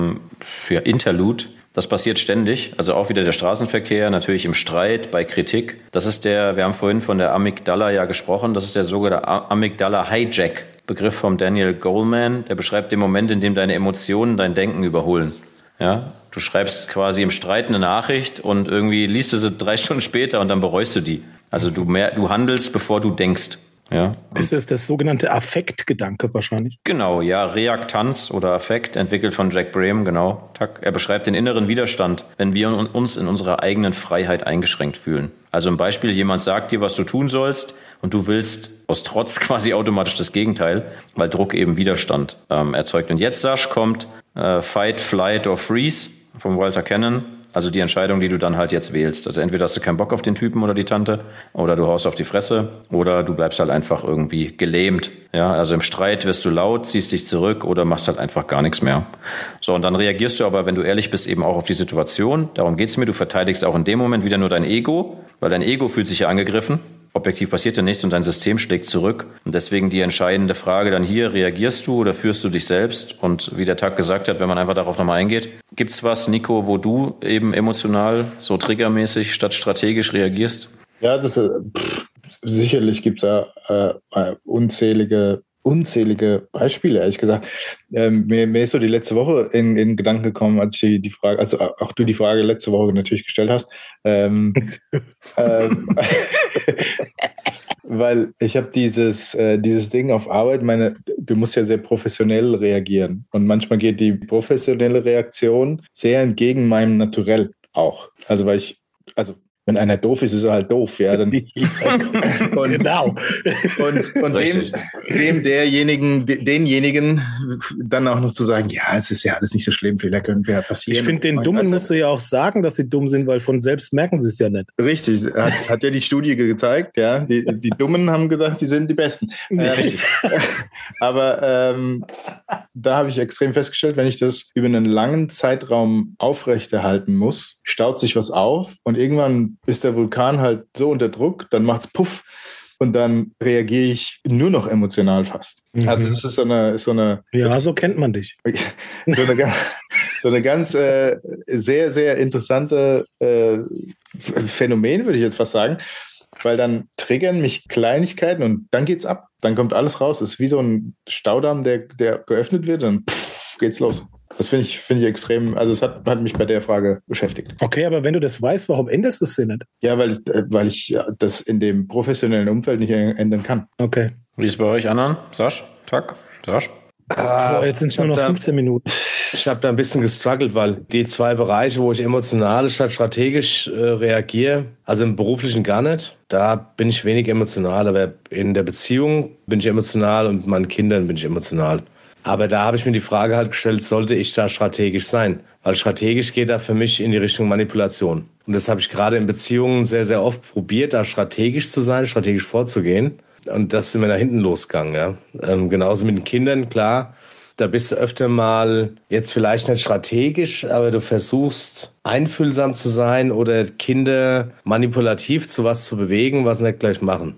Interlude. Das passiert ständig, also auch wieder der Straßenverkehr, natürlich im Streit, bei Kritik. Das ist wir haben vorhin von der Amygdala ja gesprochen, das ist der sogenannte Amygdala-Hijack. Begriff von Daniel Goleman, der beschreibt den Moment, in dem deine Emotionen dein Denken überholen. Ja, du schreibst quasi im Streit eine Nachricht und irgendwie liest du sie 3 Stunden später und dann bereust du die. Also du handelst, bevor du denkst. Ja. Ist das sogenannte Affektgedanke wahrscheinlich? Genau, ja, Reaktanz oder Affekt, entwickelt von Jack Braham, genau. Er beschreibt den inneren Widerstand, wenn wir uns in unserer eigenen Freiheit eingeschränkt fühlen. Also ein Beispiel, jemand sagt dir, was du tun sollst, und du willst aus Trotz quasi automatisch das Gegenteil, weil Druck eben Widerstand erzeugt. Und jetzt, Sasch, kommt Fight, Flight or Freeze von Walter Cannon. Also die Entscheidung, die du dann halt jetzt wählst. Also entweder hast du keinen Bock auf den Typen oder die Tante, oder du haust auf die Fresse, oder du bleibst halt einfach irgendwie gelähmt. Ja, also im Streit wirst du laut, ziehst dich zurück oder machst halt einfach gar nichts mehr. So, und dann reagierst du aber, wenn du ehrlich bist, eben auch auf die Situation. Darum geht's mir. Du verteidigst auch in dem Moment wieder nur dein Ego, weil dein Ego fühlt sich ja angegriffen. Objektiv passiert ja nichts und dein System schlägt zurück. Und deswegen die entscheidende Frage dann hier, reagierst du oder führst du dich selbst? Und wie der Tag gesagt hat, wenn man einfach darauf nochmal eingeht, gibt's was, Nico, wo du eben emotional, so triggermäßig statt strategisch reagierst? Ja, sicherlich gibt's da unzählige Beispiele, ehrlich gesagt. Mir ist so die letzte Woche in Gedanken gekommen, als ich die Frage, also auch du die Frage letzte Woche natürlich gestellt hast. Weil ich habe dieses Ding auf Arbeit, du musst ja sehr professionell reagieren. Und manchmal geht die professionelle Reaktion sehr entgegen meinem Naturell auch. Also wenn einer doof ist, ist er halt doof, ja. Dann, und, genau. Und denjenigen dann auch noch zu sagen, ja, es ist ja alles nicht so schlimm, Fehler können ja passieren. Ich finde, den Dummen musst du ja auch sagen, dass sie dumm sind, weil von selbst merken sie es ja nicht. Richtig, hat ja die Studie gezeigt, ja. Die Dummen haben gedacht, die sind die Besten. Aber da habe ich extrem festgestellt, wenn ich das über einen langen Zeitraum aufrechterhalten muss, staut sich was auf und irgendwann ist der Vulkan halt so unter Druck, dann macht's puff und dann reagiere ich nur noch emotional fast. Also es ist so eine ja, so kennt man dich. so eine ganz sehr, sehr interessante Phänomen, würde ich jetzt fast sagen, weil dann triggern mich Kleinigkeiten und dann geht's ab. Dann kommt alles raus. Es ist wie so ein Staudamm, der geöffnet wird und dann geht's los. Das finde ich extrem, also es hat mich bei der Frage beschäftigt. Okay, aber wenn du das weißt, warum änderst du es denn nicht? Ja, weil ich das in dem professionellen Umfeld nicht ändern kann. Okay. Wie ist es bei euch anderen? Sasch? Jetzt sind es nur noch 15 Minuten. Ich habe da ein bisschen gestruggelt, weil die zwei Bereiche, wo ich emotional statt strategisch reagiere, also im Beruflichen gar nicht, da bin ich wenig emotional, aber in der Beziehung bin ich emotional und mit meinen Kindern bin ich emotional. Aber da habe ich mir die Frage halt gestellt, sollte ich da strategisch sein? Weil strategisch geht da für mich in die Richtung Manipulation. Und das habe ich gerade in Beziehungen sehr, sehr oft probiert, da strategisch zu sein, strategisch vorzugehen. Und das ist mir nach hinten losgegangen. Ja. Genauso mit den Kindern, klar. Da bist du öfter mal, jetzt vielleicht nicht strategisch, aber du versuchst einfühlsam zu sein oder Kinder manipulativ zu was zu bewegen, was sie nicht gleich machen.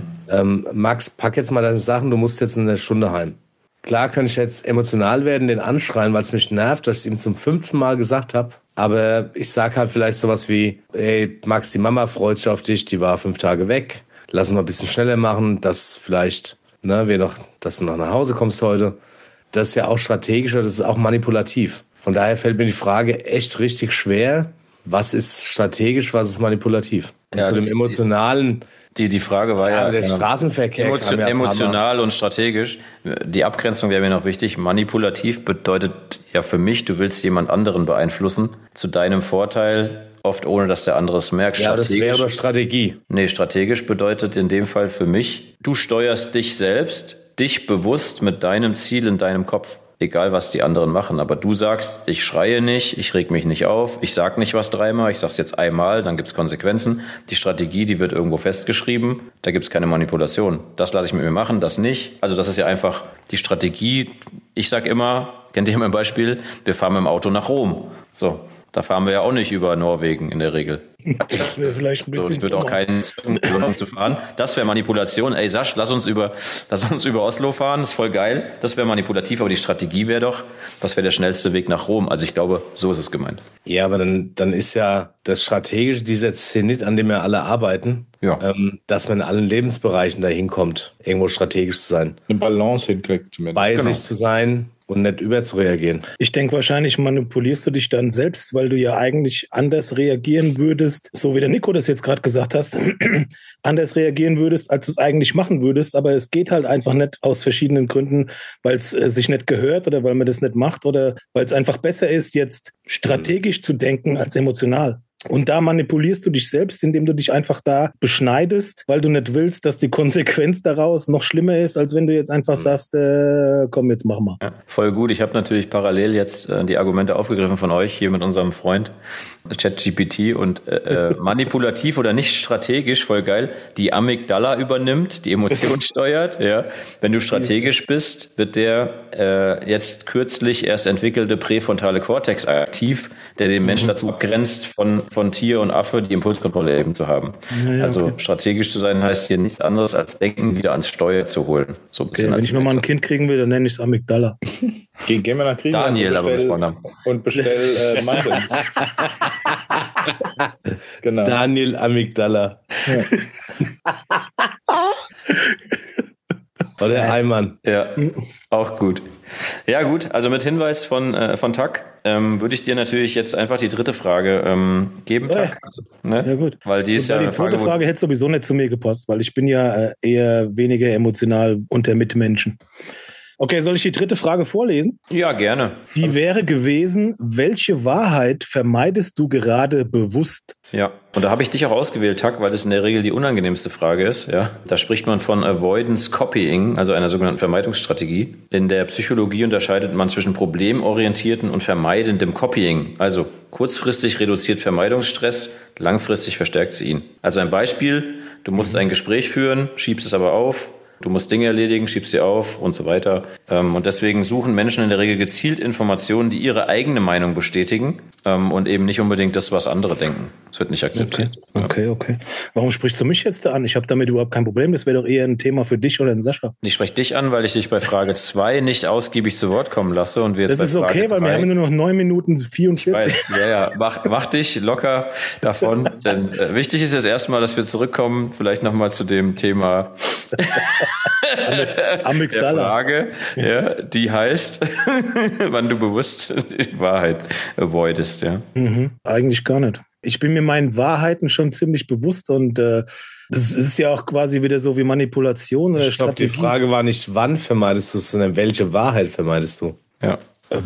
Max, pack jetzt mal deine Sachen, du musst jetzt in einer Stunde heim. Klar könnte ich jetzt emotional werden, den anschreien, weil es mich nervt, dass ich es ihm zum 5. Mal gesagt habe. Aber ich sage halt vielleicht sowas wie, ey, Max, die Mama freut sich auf dich, die war 5 Tage weg. Lass uns mal ein bisschen schneller machen, dass vielleicht, dass du noch nach Hause kommst heute. Das ist ja auch strategischer, das ist auch manipulativ. Von daher fällt mir die Frage echt richtig schwer. Was ist strategisch, was ist manipulativ? Und zu dem emotionalen... Die Frage war ja der Straßenverkehr emotional und strategisch. Die Abgrenzung wäre mir noch wichtig. Manipulativ bedeutet ja für mich, du willst jemand anderen beeinflussen zu deinem Vorteil, oft ohne dass der andere es merkt. Ja, das wäre doch Strategie. Nee, strategisch bedeutet in dem Fall für mich, du steuerst dich selbst, dich bewusst mit deinem Ziel in deinem Kopf. Egal, was die anderen machen. Aber du sagst, ich schreie nicht, ich reg mich nicht auf, ich sag nicht was 3-mal, ich sag's jetzt einmal, dann gibt's Konsequenzen. Die Strategie, die wird irgendwo festgeschrieben, da gibt's keine Manipulation. Das lasse ich mit mir machen, das nicht. Also das ist ja einfach die Strategie. Ich sag immer, kennt ihr mein Beispiel, wir fahren mit dem Auto nach Rom. So, da fahren wir ja auch nicht über Norwegen in der Regel. Das wäre vielleicht ein bisschen. Ich würde auch keinen zu fahren. Das wäre Manipulation. Ey, Sasch, lass uns über Oslo fahren. Das ist voll geil. Das wäre manipulativ, aber die Strategie wäre doch, was wäre der schnellste Weg nach Rom? Also ich glaube, so ist es gemeint. Ja, aber dann ist ja das Strategische, dieser Zenit, an dem wir alle arbeiten, dass man in allen Lebensbereichen dahin kommt, irgendwo strategisch zu sein. Eine Balance hinkriegt. Bei sich zu sein und nicht überzureagieren. Ich denke, wahrscheinlich manipulierst du dich dann selbst, weil du ja eigentlich anders reagieren würdest, so wie der Nico das jetzt gerade gesagt hast, anders reagieren würdest, als du es eigentlich machen würdest, aber es geht halt einfach nicht aus verschiedenen Gründen, weil es sich nicht gehört oder weil man das nicht macht oder weil es einfach besser ist, jetzt strategisch zu denken als emotional. Und da manipulierst du dich selbst, indem du dich einfach da beschneidest, weil du nicht willst, dass die Konsequenz daraus noch schlimmer ist, als wenn du jetzt einfach sagst, komm, jetzt mach mal. Ja, voll gut. Ich habe natürlich parallel jetzt die Argumente aufgegriffen von euch hier mit unserem Freund ChatGPT und manipulativ oder nicht strategisch, voll geil, die Amygdala übernimmt, die Emotion steuert. Ja. Wenn du strategisch bist, wird der jetzt kürzlich erst entwickelte präfrontale Kortex aktiv, der den Menschen dazu abgrenzt, von Tier und Affe die Impulskontrolle eben zu haben. Ja, also strategisch zu sein heißt hier nichts anderes als Denken wieder ans Steuer zu holen. So ein bisschen wenn ich nochmal ein Kind kriegen will, dann nenne ich es Amygdala. Gehen wir nach Griechenland Daniel, aber mit Vornamen. Und bestell Mandeln. Genau. Daniel Amygdala. Ja. Oder Eimann. Ja, auch gut. Ja gut, also mit Hinweis von Tak würde ich dir natürlich jetzt einfach die dritte Frage geben, Tak. Also, ne? Ja gut. Weil die ist ja die zweite Frage hätte sowieso nicht zu mir gepasst, weil ich bin ja eher weniger emotional unter Mitmenschen. Okay, soll ich die dritte Frage vorlesen? Ja, gerne. Die wäre gewesen, welche Wahrheit vermeidest du gerade bewusst? Ja, und da habe ich dich auch ausgewählt, Tack, weil das in der Regel die unangenehmste Frage ist. Ja, da spricht man von Avoidance Copying, also einer sogenannten Vermeidungsstrategie. In der Psychologie unterscheidet man zwischen problemorientierten und vermeidendem Copying. Also kurzfristig reduziert Vermeidungsstress, langfristig verstärkt sie ihn. Also ein Beispiel, du musst ein Gespräch führen, schiebst es aber auf. Du musst Dinge erledigen, schiebst sie auf und so weiter. Und deswegen suchen Menschen in der Regel gezielt Informationen, die ihre eigene Meinung bestätigen und eben nicht unbedingt das, was andere denken. Das wird nicht akzeptiert. Okay. Warum sprichst du mich jetzt da an? Ich habe damit überhaupt kein Problem. Das wäre doch eher ein Thema für dich oder den Sascha. Ich spreche dich an, weil ich dich bei Frage 2 nicht ausgiebig zu Wort kommen lasse. Und wir jetzt das ist bei Frage okay, weil 3, wir haben nur noch 9 Minuten 44. Ja. Mach dich locker davon. Denn wichtig ist jetzt erstmal, dass wir zurückkommen, vielleicht nochmal zu dem Thema Amygdala. Der Frage, ja, die heißt, wann du bewusst die Wahrheit avoidest. Ja. Eigentlich gar nicht. Ich bin mir meinen Wahrheiten schon ziemlich bewusst und das ist ja auch quasi wieder so wie Manipulation oder Ich glaube, die Frage war nicht, wann vermeidest du es, sondern welche Wahrheit vermeidest du? Ja.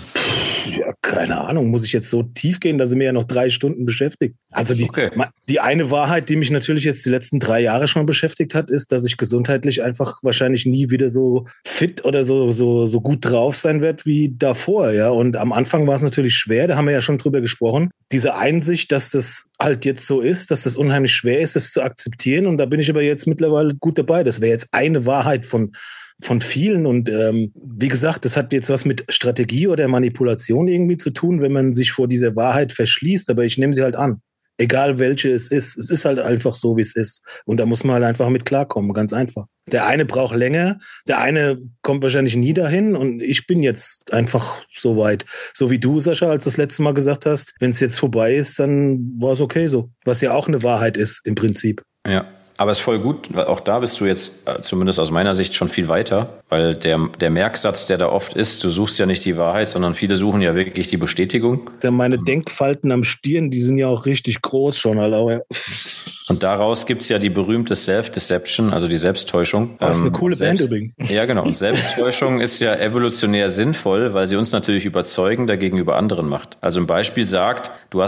Ja, keine Ahnung, muss ich jetzt so tief gehen, da sind wir ja noch 3 Stunden beschäftigt. Also die eine Wahrheit, die mich natürlich jetzt die letzten 3 Jahre schon beschäftigt hat, ist, dass ich gesundheitlich einfach wahrscheinlich nie wieder so fit oder so gut drauf sein werde wie davor, ja. Und am Anfang war es natürlich schwer, da haben wir ja schon drüber gesprochen. Diese Einsicht, dass das halt jetzt so ist, dass das unheimlich schwer ist, das zu akzeptieren. Und da bin ich aber jetzt mittlerweile gut dabei. Das wäre jetzt eine Wahrheit von vielen und wie gesagt, das hat jetzt was mit Strategie oder Manipulation irgendwie zu tun, wenn man sich vor dieser Wahrheit verschließt, aber ich nehme sie halt an. Egal welche es ist halt einfach so, wie es ist. Und da muss man halt einfach mit klarkommen, ganz einfach. Der eine braucht länger, der eine kommt wahrscheinlich nie dahin und ich bin jetzt einfach so weit. So wie du, Sascha, als du das letzte Mal gesagt hast, wenn es jetzt vorbei ist, dann war es okay so. Was ja auch eine Wahrheit ist im Prinzip. Ja. Aber es ist voll gut, weil auch da bist du jetzt, zumindest aus meiner Sicht, schon viel weiter, weil der Merksatz, der da oft ist, du suchst ja nicht die Wahrheit, sondern viele suchen ja wirklich die Bestätigung. Meine Denkfalten am Stirn, die sind ja auch richtig groß schon. Alter. Und daraus gibt's ja die berühmte Self-Deception, also die Selbsttäuschung. Das ist eine coole Band übrigens. Ja, genau. Und Selbsttäuschung ist ja evolutionär sinnvoll, weil sie uns natürlich überzeugender gegenüber anderen macht. Also ein Beispiel sagt, du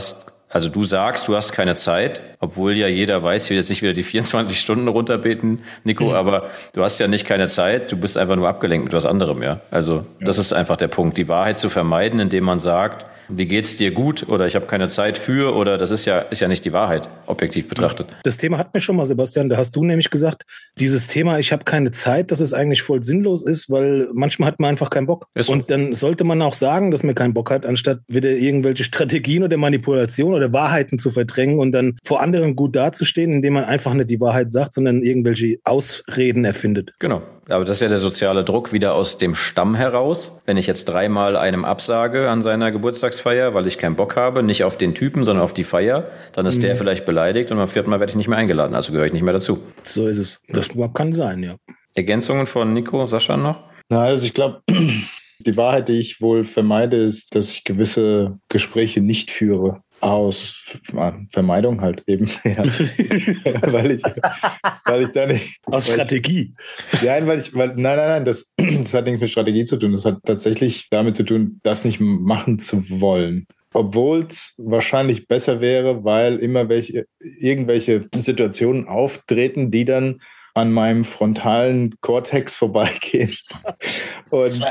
sagst, du hast keine Zeit, obwohl ja jeder weiß, ich will jetzt nicht wieder die 24 Stunden runterbeten, Nico, aber du hast ja nicht keine Zeit, du bist einfach nur abgelenkt mit was anderem, ja. Also das ist einfach der Punkt, die Wahrheit zu vermeiden, indem man sagt, wie geht's dir gut oder ich habe keine Zeit für oder das ist ja nicht die Wahrheit, objektiv betrachtet. Das Thema hatten wir schon mal, Sebastian, da hast du nämlich gesagt, dieses Thema, ich habe keine Zeit, dass es eigentlich voll sinnlos ist, weil manchmal hat man einfach keinen Bock. So. Und dann sollte man auch sagen, dass man keinen Bock hat, anstatt wieder irgendwelche Strategien oder Manipulation oder Wahrheiten zu verdrängen und dann vor anderen gut dazustehen, indem man einfach nicht die Wahrheit sagt, sondern irgendwelche Ausreden erfindet. Genau. Aber das ist ja der soziale Druck wieder aus dem Stamm heraus. Wenn ich jetzt 3-mal einem absage an seiner Geburtstagsfeier, weil ich keinen Bock habe, nicht auf den Typen, sondern auf die Feier, dann ist der vielleicht beleidigt und beim 4. Mal werde ich nicht mehr eingeladen, also gehöre ich nicht mehr dazu. So ist es. Das kann sein, ja. Ergänzungen von Nico, Sascha noch? Na, also ich glaube, die Wahrheit, die ich wohl vermeide, ist, dass ich gewisse Gespräche nicht führe. Aus Vermeidung halt eben. Ja. weil ich da nicht. Aus Strategie. Nein, nein, das hat nichts mit Strategie zu tun. Das hat tatsächlich damit zu tun, das nicht machen zu wollen. Obwohl es wahrscheinlich besser wäre, weil immer irgendwelche Situationen auftreten, die dann an meinem frontalen Kortex vorbeigehen. Und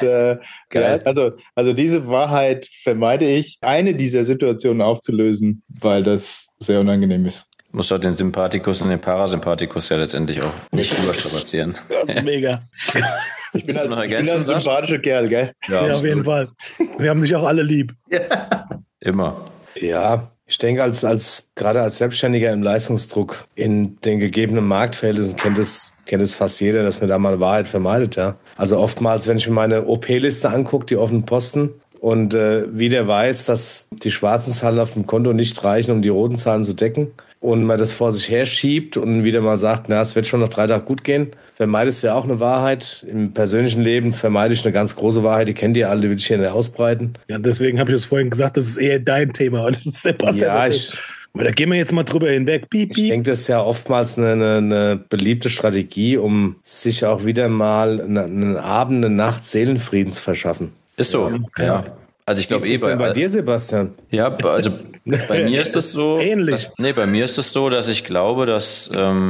also diese Wahrheit vermeide ich, eine dieser Situationen aufzulösen, weil das sehr unangenehm ist. Muss halt den Sympathikus und den Parasympathikus ja letztendlich auch nicht überstrapazieren. Mega. Ich bin ein sympathischer Kerl, gell? Ja, auf jeden Fall. Wir haben dich auch alle lieb. Ja. Immer. Ja, ich denke, gerade als Selbstständiger im Leistungsdruck in den gegebenen Marktverhältnissen kennt es fast jeder, dass man da mal Wahrheit vermeidet, ja. Also oftmals, wenn ich mir meine OP-Liste angucke, die offenen Posten, und wieder weiß, dass die schwarzen Zahlen auf dem Konto nicht reichen, um die roten Zahlen zu decken, und man das vor sich her schiebt und wieder mal sagt, na, es wird schon noch 3 Tage gut gehen, vermeidest du ja auch eine Wahrheit. Im persönlichen Leben vermeide ich eine ganz große Wahrheit, die kennt ihr alle, die will ich hier nicht ausbreiten. Ja, deswegen habe ich das vorhin gesagt, das ist eher dein Thema. Und das ist Aber da gehen wir jetzt mal drüber hinweg. Piep, piep. Ich denke, das ist ja oftmals eine beliebte Strategie, um sich auch wieder mal einen Abend, eine Nacht Seelenfrieden zu verschaffen. Ist so, ja. Also ich glaube bei dir, Sebastian? Ja, also bei mir ist es so. Ähnlich. Bei mir ist es so, dass ich glaube, dass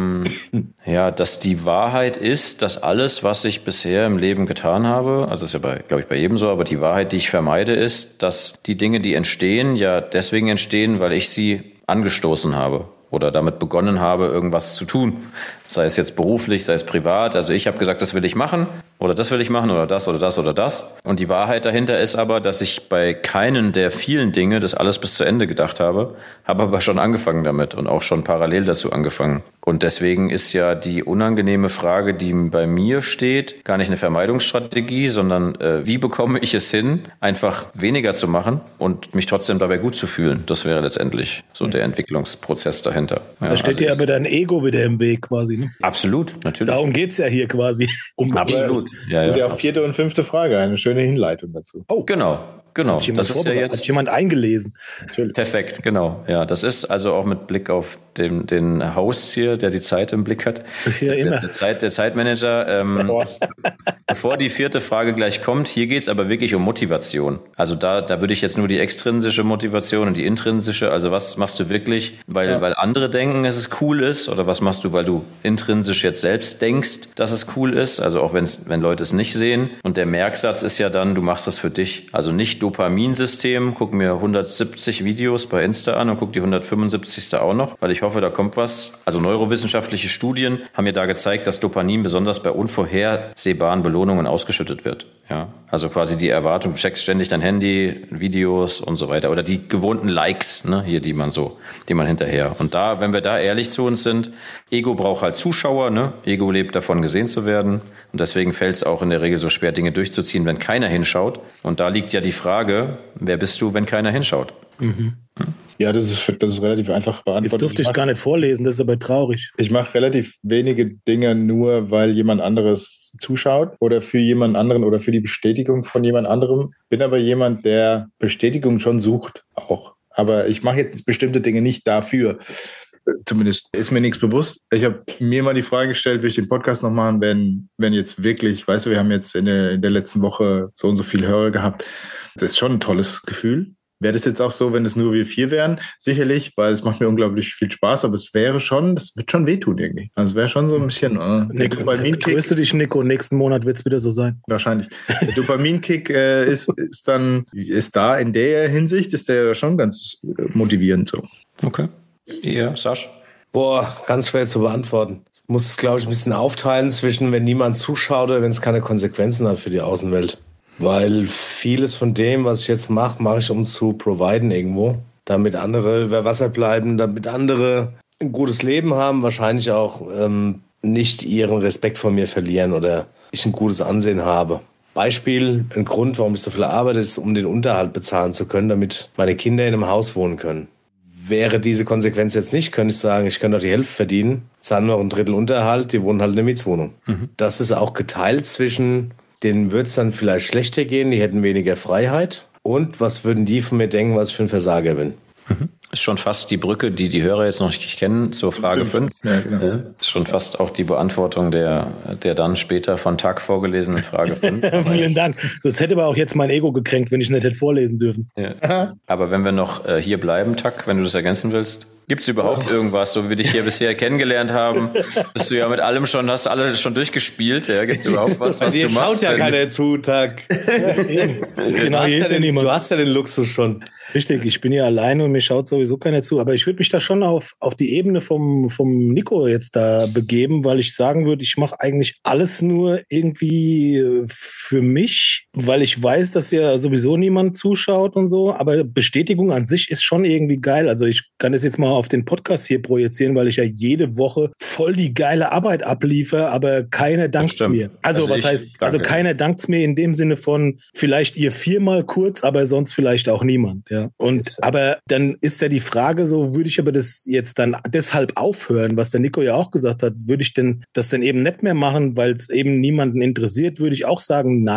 die Wahrheit ist, dass alles, was ich bisher im Leben getan habe, also ist ja glaube ich bei jedem so, aber die Wahrheit, die ich vermeide, ist, dass die Dinge, die entstehen, ja deswegen entstehen, weil ich sie angestoßen habe oder damit begonnen habe, irgendwas zu tun. Sei es jetzt beruflich, sei es privat. Also ich habe gesagt, das will ich machen oder das will ich machen oder das oder das oder das. Und die Wahrheit dahinter ist aber, dass ich bei keinen der vielen Dinge das alles bis zu Ende gedacht habe aber schon angefangen damit und auch schon parallel dazu angefangen. Und deswegen ist ja die unangenehme Frage, die bei mir steht, gar nicht eine Vermeidungsstrategie, sondern wie bekomme ich es hin, einfach weniger zu machen und mich trotzdem dabei gut zu fühlen. Das wäre letztendlich so der Entwicklungsprozess dahinter. Ja, da steht dir aber dein Ego wieder im Weg quasi. Ne? Absolut, natürlich. Darum geht es ja hier quasi. Absolut. Ja, das ist ja auch 4. und 5. Frage, eine schöne Hinleitung dazu. Oh, genau. Das ist ja jetzt. Hat jemand eingelesen? Perfekt, genau. Ja, das ist also auch mit Blick auf den Host hier, der die Zeit im Blick hat. Ja, immer. Der Zeitmanager. Bevor die 4. Frage gleich kommt, hier geht es aber wirklich um Motivation. Also da würde ich jetzt nur die extrinsische Motivation und die intrinsische, also was machst du wirklich, weil andere denken, dass es cool ist, oder was machst du, weil du intrinsisch jetzt selbst denkst, dass es cool ist, also auch wenn Leute es nicht sehen. Und der Merksatz ist ja dann, du machst das für dich. Also nicht Dopaminsystem, guck mir 170 Videos bei Insta an und guck die 175. auch noch, weil ich hoffe, da kommt was. Also neurowissenschaftliche Studien haben mir da gezeigt, dass Dopamin besonders bei unvorhersehbaren Belohnungen ausgeschüttet wird. Ja, also quasi die Erwartung, du checkst ständig dein Handy, Videos und so weiter. Oder die gewohnten Likes, ne, hier, die man hinterher. Und da, wenn wir da ehrlich zu uns sind, Ego braucht halt Zuschauer, ne? Ego lebt davon, gesehen zu werden. Und deswegen fällt es auch in der Regel so schwer, Dinge durchzuziehen, wenn keiner hinschaut. Und da liegt ja die Frage, wer bist du, wenn keiner hinschaut? Mhm. Ja, das ist relativ einfach beantwortet. Jetzt durfte ich gar nicht vorlesen, das ist aber traurig. Ich mache relativ wenige Dinge nur, weil jemand anderes zuschaut oder für jemand anderen oder für die Bestätigung von jemand anderem. Bin aber jemand, der Bestätigung schon sucht auch. Aber ich mache jetzt bestimmte Dinge nicht dafür. Zumindest ist mir nichts bewusst. Ich habe mir mal die Frage gestellt, will ich den Podcast noch machen, wenn jetzt wirklich, weißt du, wir haben jetzt in der letzten Woche so und so viele Hörer gehabt. Das ist schon ein tolles Gefühl. Wäre das jetzt auch so, wenn es nur wir 4 wären? Sicherlich, weil es macht mir unglaublich viel Spaß, aber das wird schon wehtun irgendwie. Also es wäre schon so ein bisschen... Grüße dich, Nico, nächsten Monat wird es wieder so sein. Wahrscheinlich. Der Dopaminkick ist da in der Hinsicht, ist der schon ganz motivierend so. Okay. Ja, Sasch? Boah, ganz schwer zu beantworten. Ich muss es, glaube ich, ein bisschen aufteilen zwischen, wenn niemand zuschaut oder wenn es keine Konsequenzen hat für die Außenwelt. Weil vieles von dem, was ich jetzt mache ich, um zu providen irgendwo. Damit andere über Wasser bleiben, damit andere ein gutes Leben haben, wahrscheinlich auch nicht ihren Respekt vor mir verlieren oder ich ein gutes Ansehen habe. Beispiel, ein Grund, warum ich so viel arbeite, ist, um den Unterhalt bezahlen zu können, damit meine Kinder in einem Haus wohnen können. Wäre diese Konsequenz jetzt nicht, könnte ich sagen, ich könnte auch die Hälfte verdienen, zahlen noch ein Drittel Unterhalt, die wohnen halt in der Mietswohnung. Mhm. Das ist auch geteilt zwischen, denen würde es dann vielleicht schlechter gehen, die hätten weniger Freiheit. Und was würden die von mir denken, was ich für ein Versager bin? Mhm. Ist schon fast die Brücke, die die Hörer jetzt noch nicht kennen, zur Frage 5. Ja, genau. Ist schon fast auch die Beantwortung der dann später von Tag vorgelesenen Frage 5. Vielen Dank. Das hätte aber auch jetzt mein Ego gekränkt, wenn ich nicht hätte vorlesen dürfen. Ja. Aber wenn wir noch hier bleiben, Tak, wenn du das ergänzen willst. Gibt es überhaupt irgendwas, so wie wir dich hier bisher kennengelernt haben? Bist du ja mit allem hast alle schon durchgespielt. Ja, gibt es überhaupt was du machst? Dir schaut ja keiner zu, Tak. Genau, du hast ja den Luxus schon. Richtig, ich bin ja alleine und mir schaut sowieso keiner zu. Aber ich würde mich da schon auf die Ebene vom Nico jetzt da begeben, weil ich sagen würde, ich mache eigentlich alles nur irgendwie für mich, weil ich weiß, dass ja sowieso niemand zuschaut und so. Aber Bestätigung an sich ist schon irgendwie geil. Also ich kann es jetzt mal auf den Podcast hier projizieren, weil ich ja jede Woche voll die geile Arbeit abliefere, aber keiner dankt's mir. Also was heißt, also keiner dankt's mir in dem Sinne von vielleicht ihr 4-mal kurz, aber sonst vielleicht auch niemand. Ja. Aber dann ist ja die Frage so, würde ich aber das jetzt dann deshalb aufhören, was der Nico ja auch gesagt hat, würde ich denn das dann eben nicht mehr machen, weil es eben niemanden interessiert, würde ich auch sagen, nein.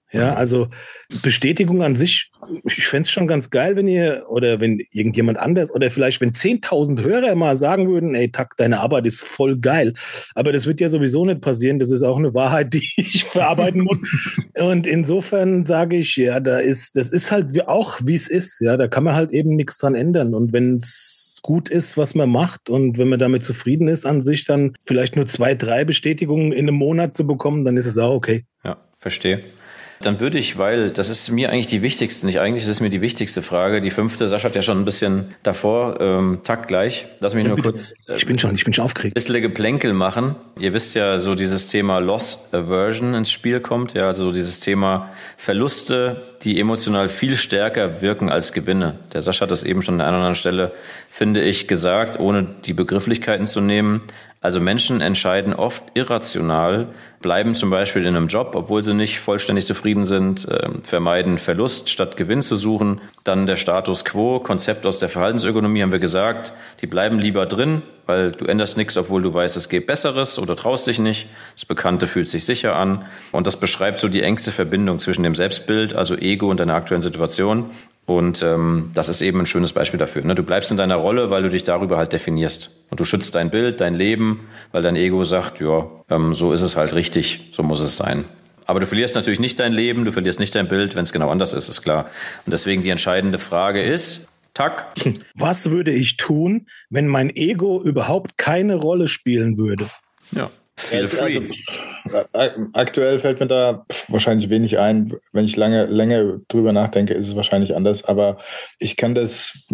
Ja, also Bestätigung an sich, ich fände es schon ganz geil, wenn irgendjemand anders oder vielleicht wenn 10.000 Hörer mal sagen würden, ey, Tack, deine Arbeit ist voll geil. Aber das wird ja sowieso nicht passieren. Das ist auch eine Wahrheit, die ich verarbeiten muss. Und insofern sage ich, ja, das ist halt auch, wie es ist. Ja, da kann man halt eben nichts dran ändern. Und wenn es gut ist, was man macht und wenn man damit zufrieden ist an sich, dann vielleicht nur 2, 3 Bestätigungen in einem Monat zu bekommen, dann ist es auch okay. Ja, verstehe. Dann würde ich, weil das ist mir eigentlich die wichtigste, nicht eigentlich, das ist mir die wichtigste Frage. Die 5. Sascha hat ja schon ein bisschen davor, Takt gleich. Lass mich nur kurz. Ich bin schon aufgeregt. Ein bisschen Geplänkel machen. Ihr wisst ja, so dieses Thema Loss Aversion ins Spiel kommt. Ja, also dieses Thema Verluste, die emotional viel stärker wirken als Gewinne. Der Sascha hat das eben schon an einer oder anderen Stelle, finde ich, gesagt, ohne die Begrifflichkeiten zu nehmen. Also Menschen entscheiden oft irrational, bleiben zum Beispiel in einem Job, obwohl sie nicht vollständig zufrieden sind, vermeiden Verlust statt Gewinn zu suchen. Dann der Status Quo, Konzept aus der Verhaltensökonomie haben wir gesagt, die bleiben lieber drin, weil du änderst nichts, obwohl du weißt, es geht Besseres oder traust dich nicht. Das Bekannte fühlt sich sicher an. Und das beschreibt so die engste Verbindung zwischen dem Selbstbild, also Ego und deiner aktuellen Situation. Und das ist eben ein schönes Beispiel dafür. Ne? Du bleibst in deiner Rolle, weil du dich darüber halt definierst. Und du schützt dein Bild, dein Leben, weil dein Ego sagt, ja, so ist es halt richtig, so muss es sein. Aber du verlierst natürlich nicht dein Leben, du verlierst nicht dein Bild, wenn es genau anders ist klar. Und deswegen die entscheidende Frage ist, Tack. Was würde ich tun, wenn mein Ego überhaupt keine Rolle spielen würde? Ja. Feel free. Also, aktuell fällt mir da wahrscheinlich wenig ein. Wenn ich länger drüber nachdenke, ist es wahrscheinlich anders. Aber ich kann das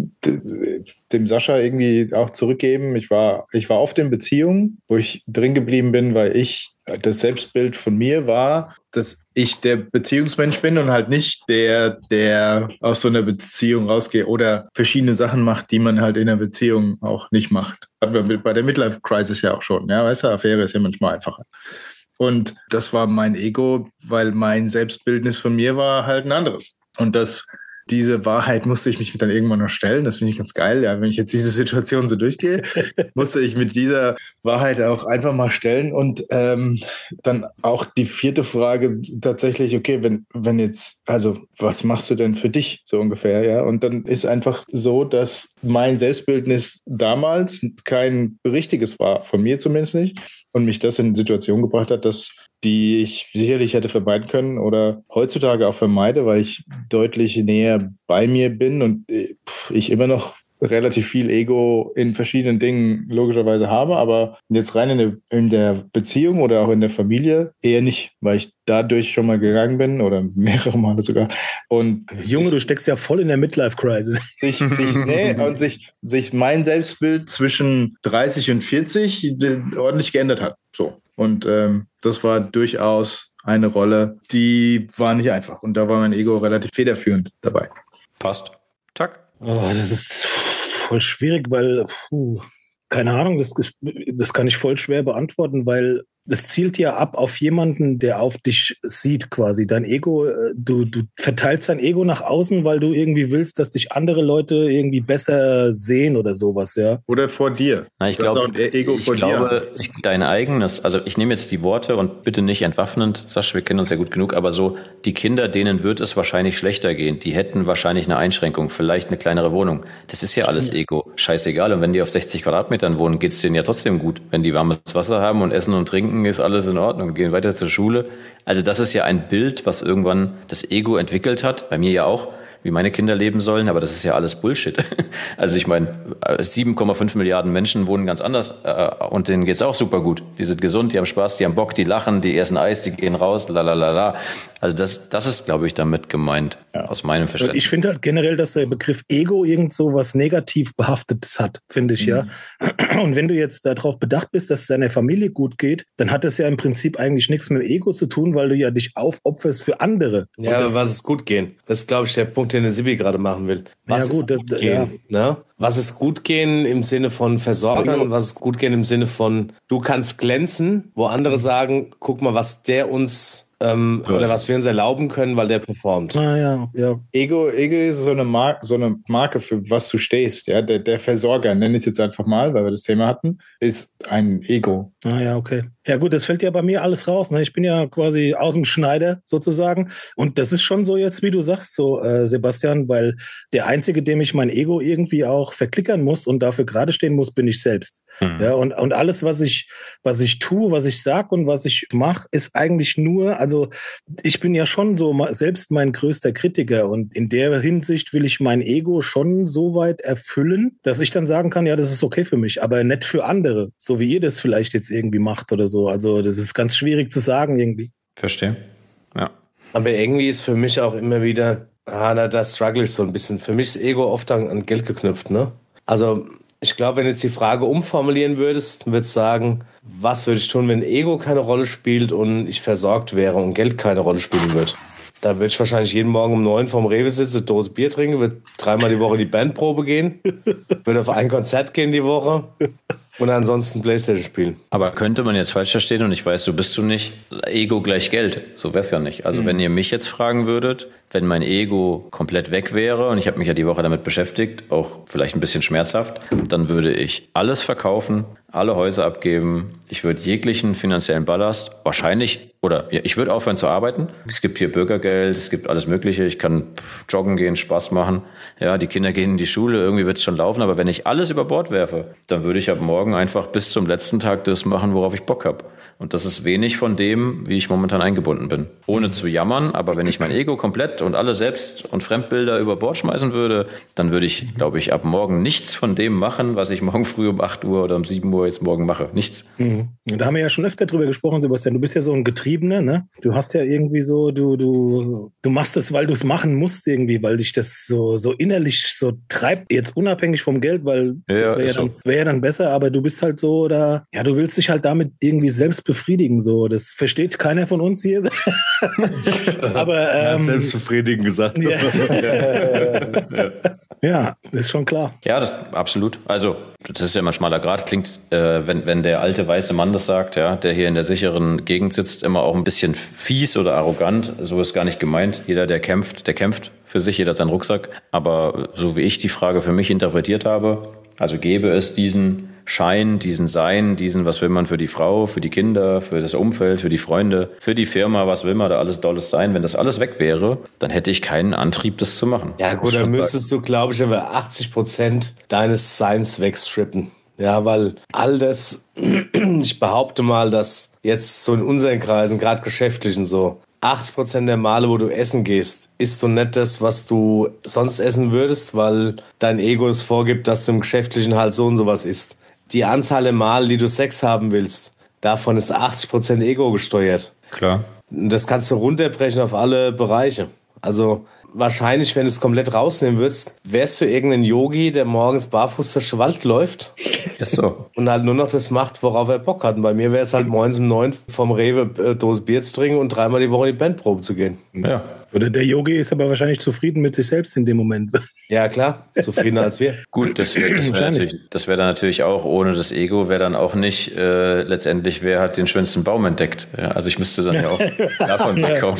dem Sascha irgendwie auch zurückgeben. Ich war oft in Beziehungen, wo ich drin geblieben bin, weil das Selbstbild von mir war, dass ich der Beziehungsmensch bin und halt nicht der aus so einer Beziehung rausgeht oder verschiedene Sachen macht, die man halt in einer Beziehung auch nicht macht. Hat man bei der Midlife-Crisis ja auch schon. Ja, weißt du, Affäre ist ja manchmal einfacher. Und das war mein Ego, weil mein Selbstbildnis von mir war halt ein anderes. Und diese Wahrheit musste ich mich dann irgendwann noch stellen. Das finde ich ganz geil. Ja, wenn ich jetzt diese Situation so durchgehe, musste ich mit dieser Wahrheit auch einfach mal stellen. Und dann auch die 4. Frage tatsächlich, okay, wenn jetzt, also was machst du denn für dich so ungefähr? Ja, und dann ist einfach so, dass mein Selbstbildnis damals kein richtiges war, von mir zumindest nicht. Und mich das in eine Situation gebracht hat, die ich sicherlich hätte vermeiden können oder heutzutage auch vermeide, weil ich deutlich näher bei mir bin und ich immer noch relativ viel Ego in verschiedenen Dingen logischerweise habe, aber jetzt rein in der Beziehung oder auch in der Familie eher nicht, weil ich dadurch schon mal gegangen bin oder mehrere Male sogar. Und Junge, du steckst ja voll in der Midlife-Crisis. Sich mein Selbstbild zwischen 30 und 40 ordentlich geändert hat. So. Und das war durchaus eine Rolle, die war nicht einfach. Und da war mein Ego relativ federführend dabei. Passt. Tack. Oh, das ist voll schwierig, weil, keine Ahnung, das kann ich voll schwer beantworten, weil das zielt ja ab auf jemanden, der auf dich sieht quasi. Dein Ego, du verteilst dein Ego nach außen, weil du irgendwie willst, dass dich andere Leute irgendwie besser sehen oder sowas, ja. Oder vor dir. Na, ich glaube, dein eigenes, also ich nehme jetzt die Worte und bitte nicht entwaffnend, Sascha, wir kennen uns ja gut genug, aber so, die Kinder, denen wird es wahrscheinlich schlechter gehen. Die hätten wahrscheinlich eine Einschränkung, vielleicht eine kleinere Wohnung. Das ist ja alles Ego. Scheißegal. Und wenn die auf 60 Quadratmetern wohnen, geht's denen ja trotzdem gut. Wenn die warmes Wasser haben und essen und trinken, ist alles in Ordnung, gehen weiter zur Schule. Also das ist ja ein Bild, was irgendwann das Ego entwickelt hat, bei mir ja auch, wie meine Kinder leben sollen, aber das ist ja alles Bullshit. Also ich meine, 7,5 Milliarden Menschen wohnen ganz anders und denen geht's auch super gut. Die sind gesund, die haben Spaß, die haben Bock, die lachen, die essen Eis, die gehen raus, lalalala. Also das ist, glaube ich, damit gemeint, aus meinem Verständnis. Ich finde halt generell, dass der Begriff Ego irgend so was negativ behaftetes hat, finde ich, ja. Und wenn du jetzt darauf bedacht bist, dass es deiner Familie gut geht, dann hat das ja im Prinzip eigentlich nichts mit Ego zu tun, weil du ja dich aufopferst für andere. Ja, aber was ist gut gehen? Das ist, glaube ich, der Punkt, den der Sibi gerade machen will. Was ist gut gehen? Ne? Was ist gut gehen im Sinne von Versorgern? Was ist gut gehen im Sinne von, du kannst glänzen, wo andere sagen, guck mal, was der uns oder was wir uns erlauben können, weil der performt. Ja. Ego ist so eine Marke, für was du stehst. Ja? Der Versorger, nenne ich es jetzt einfach mal, weil wir das Thema hatten, ist ein Ego. Ja, okay. Ja gut, das fällt ja bei mir alles raus. Ne? Ich bin ja quasi aus dem Schneider sozusagen. Und das ist schon so jetzt, wie du sagst, so Sebastian, weil der Einzige, dem ich mein Ego irgendwie auch verklickern muss und dafür gerade stehen muss, bin ich selbst. Ja, und alles, was ich tue, was ich sag und was ich mache, ist eigentlich nur, also ich bin ja schon so selbst mein größter Kritiker und in der Hinsicht will ich mein Ego schon so weit erfüllen, dass ich dann sagen kann, ja, das ist okay für mich, aber nicht für andere, so wie ihr das vielleicht jetzt irgendwie macht oder so. Also das ist ganz schwierig zu sagen irgendwie. Verstehe, ja. Aber irgendwie ist für mich auch immer wieder, da struggle ich so ein bisschen. Für mich ist Ego oft an Geld geknüpft, ne? Also ich glaube, wenn du jetzt die Frage umformulieren würdest, würdest du sagen, was würde ich tun, wenn Ego keine Rolle spielt und ich versorgt wäre und Geld keine Rolle spielen würde? Da würde ich wahrscheinlich jeden Morgen um 9 vorm Rewe sitzen, eine Dose Bier trinken, würde 3-mal die Woche die Bandprobe gehen, würde auf ein Konzert gehen die Woche und ansonsten Playstation spielen. Aber könnte man jetzt falsch verstehen, und ich weiß, so bist du nicht, Ego gleich Geld. So wär's ja nicht. Also wenn ihr mich jetzt fragen würdet, wenn mein Ego komplett weg wäre, und ich habe mich ja die Woche damit beschäftigt, auch vielleicht ein bisschen schmerzhaft, dann würde ich alles verkaufen, alle Häuser abgeben, ich würde jeglichen finanziellen Ballast wahrscheinlich, oder ja, ich würde aufhören zu arbeiten. Es gibt hier Bürgergeld, es gibt alles Mögliche, ich kann joggen gehen, Spaß machen. Ja, die Kinder gehen in die Schule, irgendwie wird es schon laufen, aber wenn ich alles über Bord werfe, dann würde ich ab morgen einfach bis zum letzten Tag das machen, worauf ich Bock habe. Und das ist wenig von dem, wie ich momentan eingebunden bin. Ohne zu jammern, aber wenn ich mein Ego komplett und alle Selbst- und Fremdbilder über Bord schmeißen würde, dann würde ich, glaube ich, ab morgen nichts von dem machen, was ich morgen früh um 8 Uhr oder um 7 Uhr jetzt morgen mache. Nichts. Da haben wir ja schon öfter drüber gesprochen, Sebastian. Du bist ja so ein Getriebener, ne? Du hast ja irgendwie so, du machst es, weil du es machen musst irgendwie, weil dich das so innerlich so treibt, jetzt unabhängig vom Geld, weil das wäre ja dann besser, aber du bist halt so, oder ja, du willst dich halt damit irgendwie selbst befriedigen, so. Das versteht keiner von uns hier. Aber selbst befriedigen gesagt. Ja, ist schon klar. Ja, das absolut. Also, das ist ja immer ein schmaler Grat. Klingt, wenn der alte weiße Mann das sagt, ja, der hier in der sicheren Gegend sitzt, immer auch ein bisschen fies oder arrogant. So ist gar nicht gemeint. Jeder, der kämpft für sich, jeder hat seinen Rucksack. Aber so wie ich die Frage für mich interpretiert habe, also gäbe es diesen Schein, diesen Sein, was will man für die Frau, für die Kinder, für das Umfeld, für die Freunde, für die Firma, was will man da alles Dolles sein? Wenn das alles weg wäre, dann hätte ich keinen Antrieb, das zu machen. Ja gut, dann müsstest du, glaube ich, aber 80% deines Seins wegstrippen. Ja, weil all das, ich behaupte mal, dass jetzt so in unseren Kreisen, gerade geschäftlichen so, 80% der Male, wo du essen gehst, isst du nicht das, was du sonst essen würdest, weil dein Ego es vorgibt, dass du im Geschäftlichen halt so und sowas isst. Die Anzahl der Male, die du Sex haben willst, davon ist 80% Ego gesteuert. Klar. Das kannst du runterbrechen auf alle Bereiche. Also wahrscheinlich, wenn du es komplett rausnehmen würdest, wärst du irgendein Yogi, der morgens barfuß durch den Wald läuft. Ist so. Und halt nur noch das macht, worauf er Bock hat. Und bei mir wäre es halt morgens um 9 vom Rewe Dose Bier zu trinken und 3-mal die Woche in die Bandprobe zu gehen. Ja. Oder der Yogi ist aber wahrscheinlich zufrieden mit sich selbst in dem Moment. Ja, klar. Zufriedener als wir. Gut, das wäre dann natürlich auch, ohne das Ego, wäre dann auch nicht, letztendlich, wer hat den schönsten Baum entdeckt. Ja, also ich müsste dann ja auch davon wegkommen.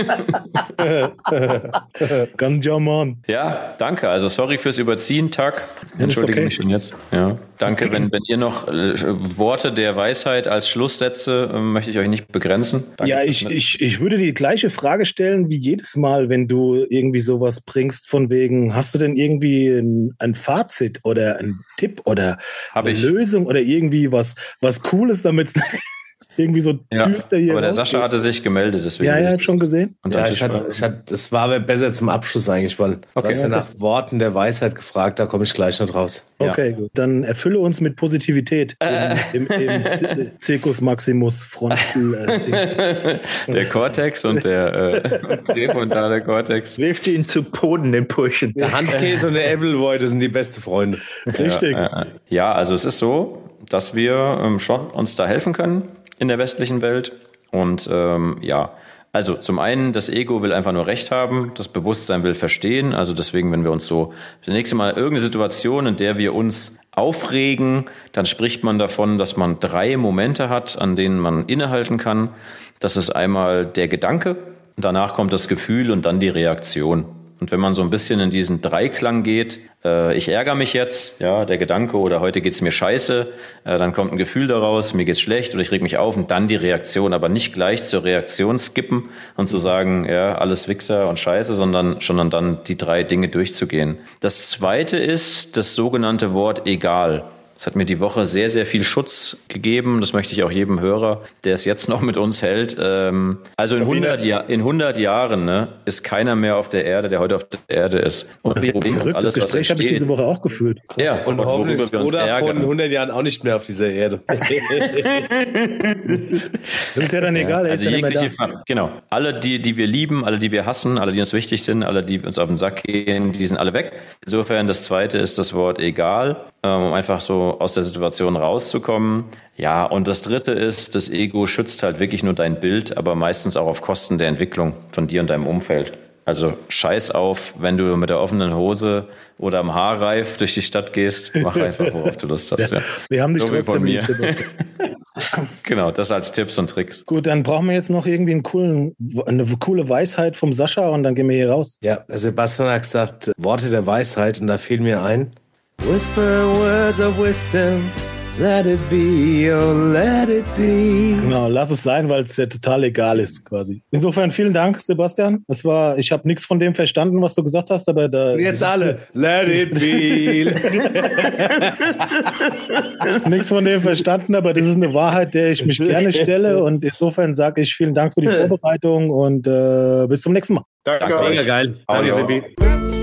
Ganja, Mann. Ja, danke. Also sorry fürs Überziehen, Tag. Entschuldige mich schon jetzt. Ja. Danke, wenn ihr noch Worte der Weisheit als Schlusssätze, möchte ich euch nicht begrenzen. Danke. Ja, ich würde die gleiche Frage stellen wie jedes Mal, wenn du irgendwie sowas bringst, von wegen, hast du denn irgendwie ein Fazit oder einen Tipp oder eine Lösung oder irgendwie was Cooles, damit es irgendwie so düster hier aber der Sascha hatte sich gemeldet, deswegen. Ja, er hat schon gesehen. Und ja, das war aber besser zum Abschluss eigentlich, weil du hast ja nach Worten der Weisheit gefragt, da komme ich gleich noch raus. Okay, gut. Dann erfülle uns mit Positivität im Circus Maximus Frontal. Der Cortex und der präfrontale Cortex. Wirft ihn zu Boden, den Pushen. Der Handkäse und der Appleboy, das sind die besten Freunde. Richtig. Ja, also es ist so, dass wir schon uns da helfen können in der westlichen Welt. Und also zum einen, das Ego will einfach nur Recht haben, das Bewusstsein will verstehen. Also deswegen, wenn wir uns so das nächste Mal irgendeine Situation, in der wir uns aufregen, dann spricht man davon, dass man 3 Momente hat, an denen man innehalten kann. Das ist einmal der Gedanke, danach kommt das Gefühl und dann die Reaktion. Und wenn man so ein bisschen in diesen Dreiklang geht, ich ärgere mich jetzt, ja, der Gedanke, oder heute geht's mir scheiße, dann kommt ein Gefühl daraus, mir geht's schlecht oder ich reg mich auf und dann die Reaktion, aber nicht gleich zur Reaktion skippen und zu sagen, ja, alles Wichser und Scheiße, sondern dann die 3 Dinge durchzugehen. Das zweite ist das sogenannte Wort egal. Das hat mir die Woche sehr, sehr viel Schutz gegeben. Das möchte ich auch jedem Hörer, der es jetzt noch mit uns hält. Also in 100 Jahren, ne, ist keiner mehr auf der Erde, der heute auf der Erde ist. Und alles, das Gespräch habe ich diese Woche auch gefühlt. Krass. Ja, und hoffentlich ist Oder von 100 Jahren auch nicht mehr auf dieser Erde. Das ist ja dann egal. Also genau. Alle, die wir lieben, alle, die wir hassen, alle, die uns wichtig sind, alle, die uns auf den Sack gehen, die sind alle weg. Insofern, das zweite ist das Wort egal, um einfach so aus der Situation rauszukommen. Ja, und das dritte ist, das Ego schützt halt wirklich nur dein Bild, aber meistens auch auf Kosten der Entwicklung von dir und deinem Umfeld. Also scheiß auf, wenn du mit der offenen Hose oder am Haarreif durch die Stadt gehst, mach einfach, worauf du Lust hast. Ja. Wir haben dich so trotzdem lieb. Genau, das als Tipps und Tricks. Gut, dann brauchen wir jetzt noch irgendwie eine coole Weisheit vom Sascha und dann gehen wir hier raus. Ja, Sebastian hat gesagt, Worte der Weisheit und da fiel mir ein. Whisper words of wisdom, let it be, oh let it be. Genau, lass es sein, weil es ja total egal ist quasi. Insofern vielen Dank, Sebastian. Ich habe nichts von dem verstanden, was du gesagt hast, aber jetzt alle, let it be. Nichts von dem verstanden, aber das ist eine Wahrheit, der ich mich gerne stelle und insofern sage ich vielen Dank für die Vorbereitung und bis zum nächsten Mal. Danke euch. Mega geil. Danke, Sebi.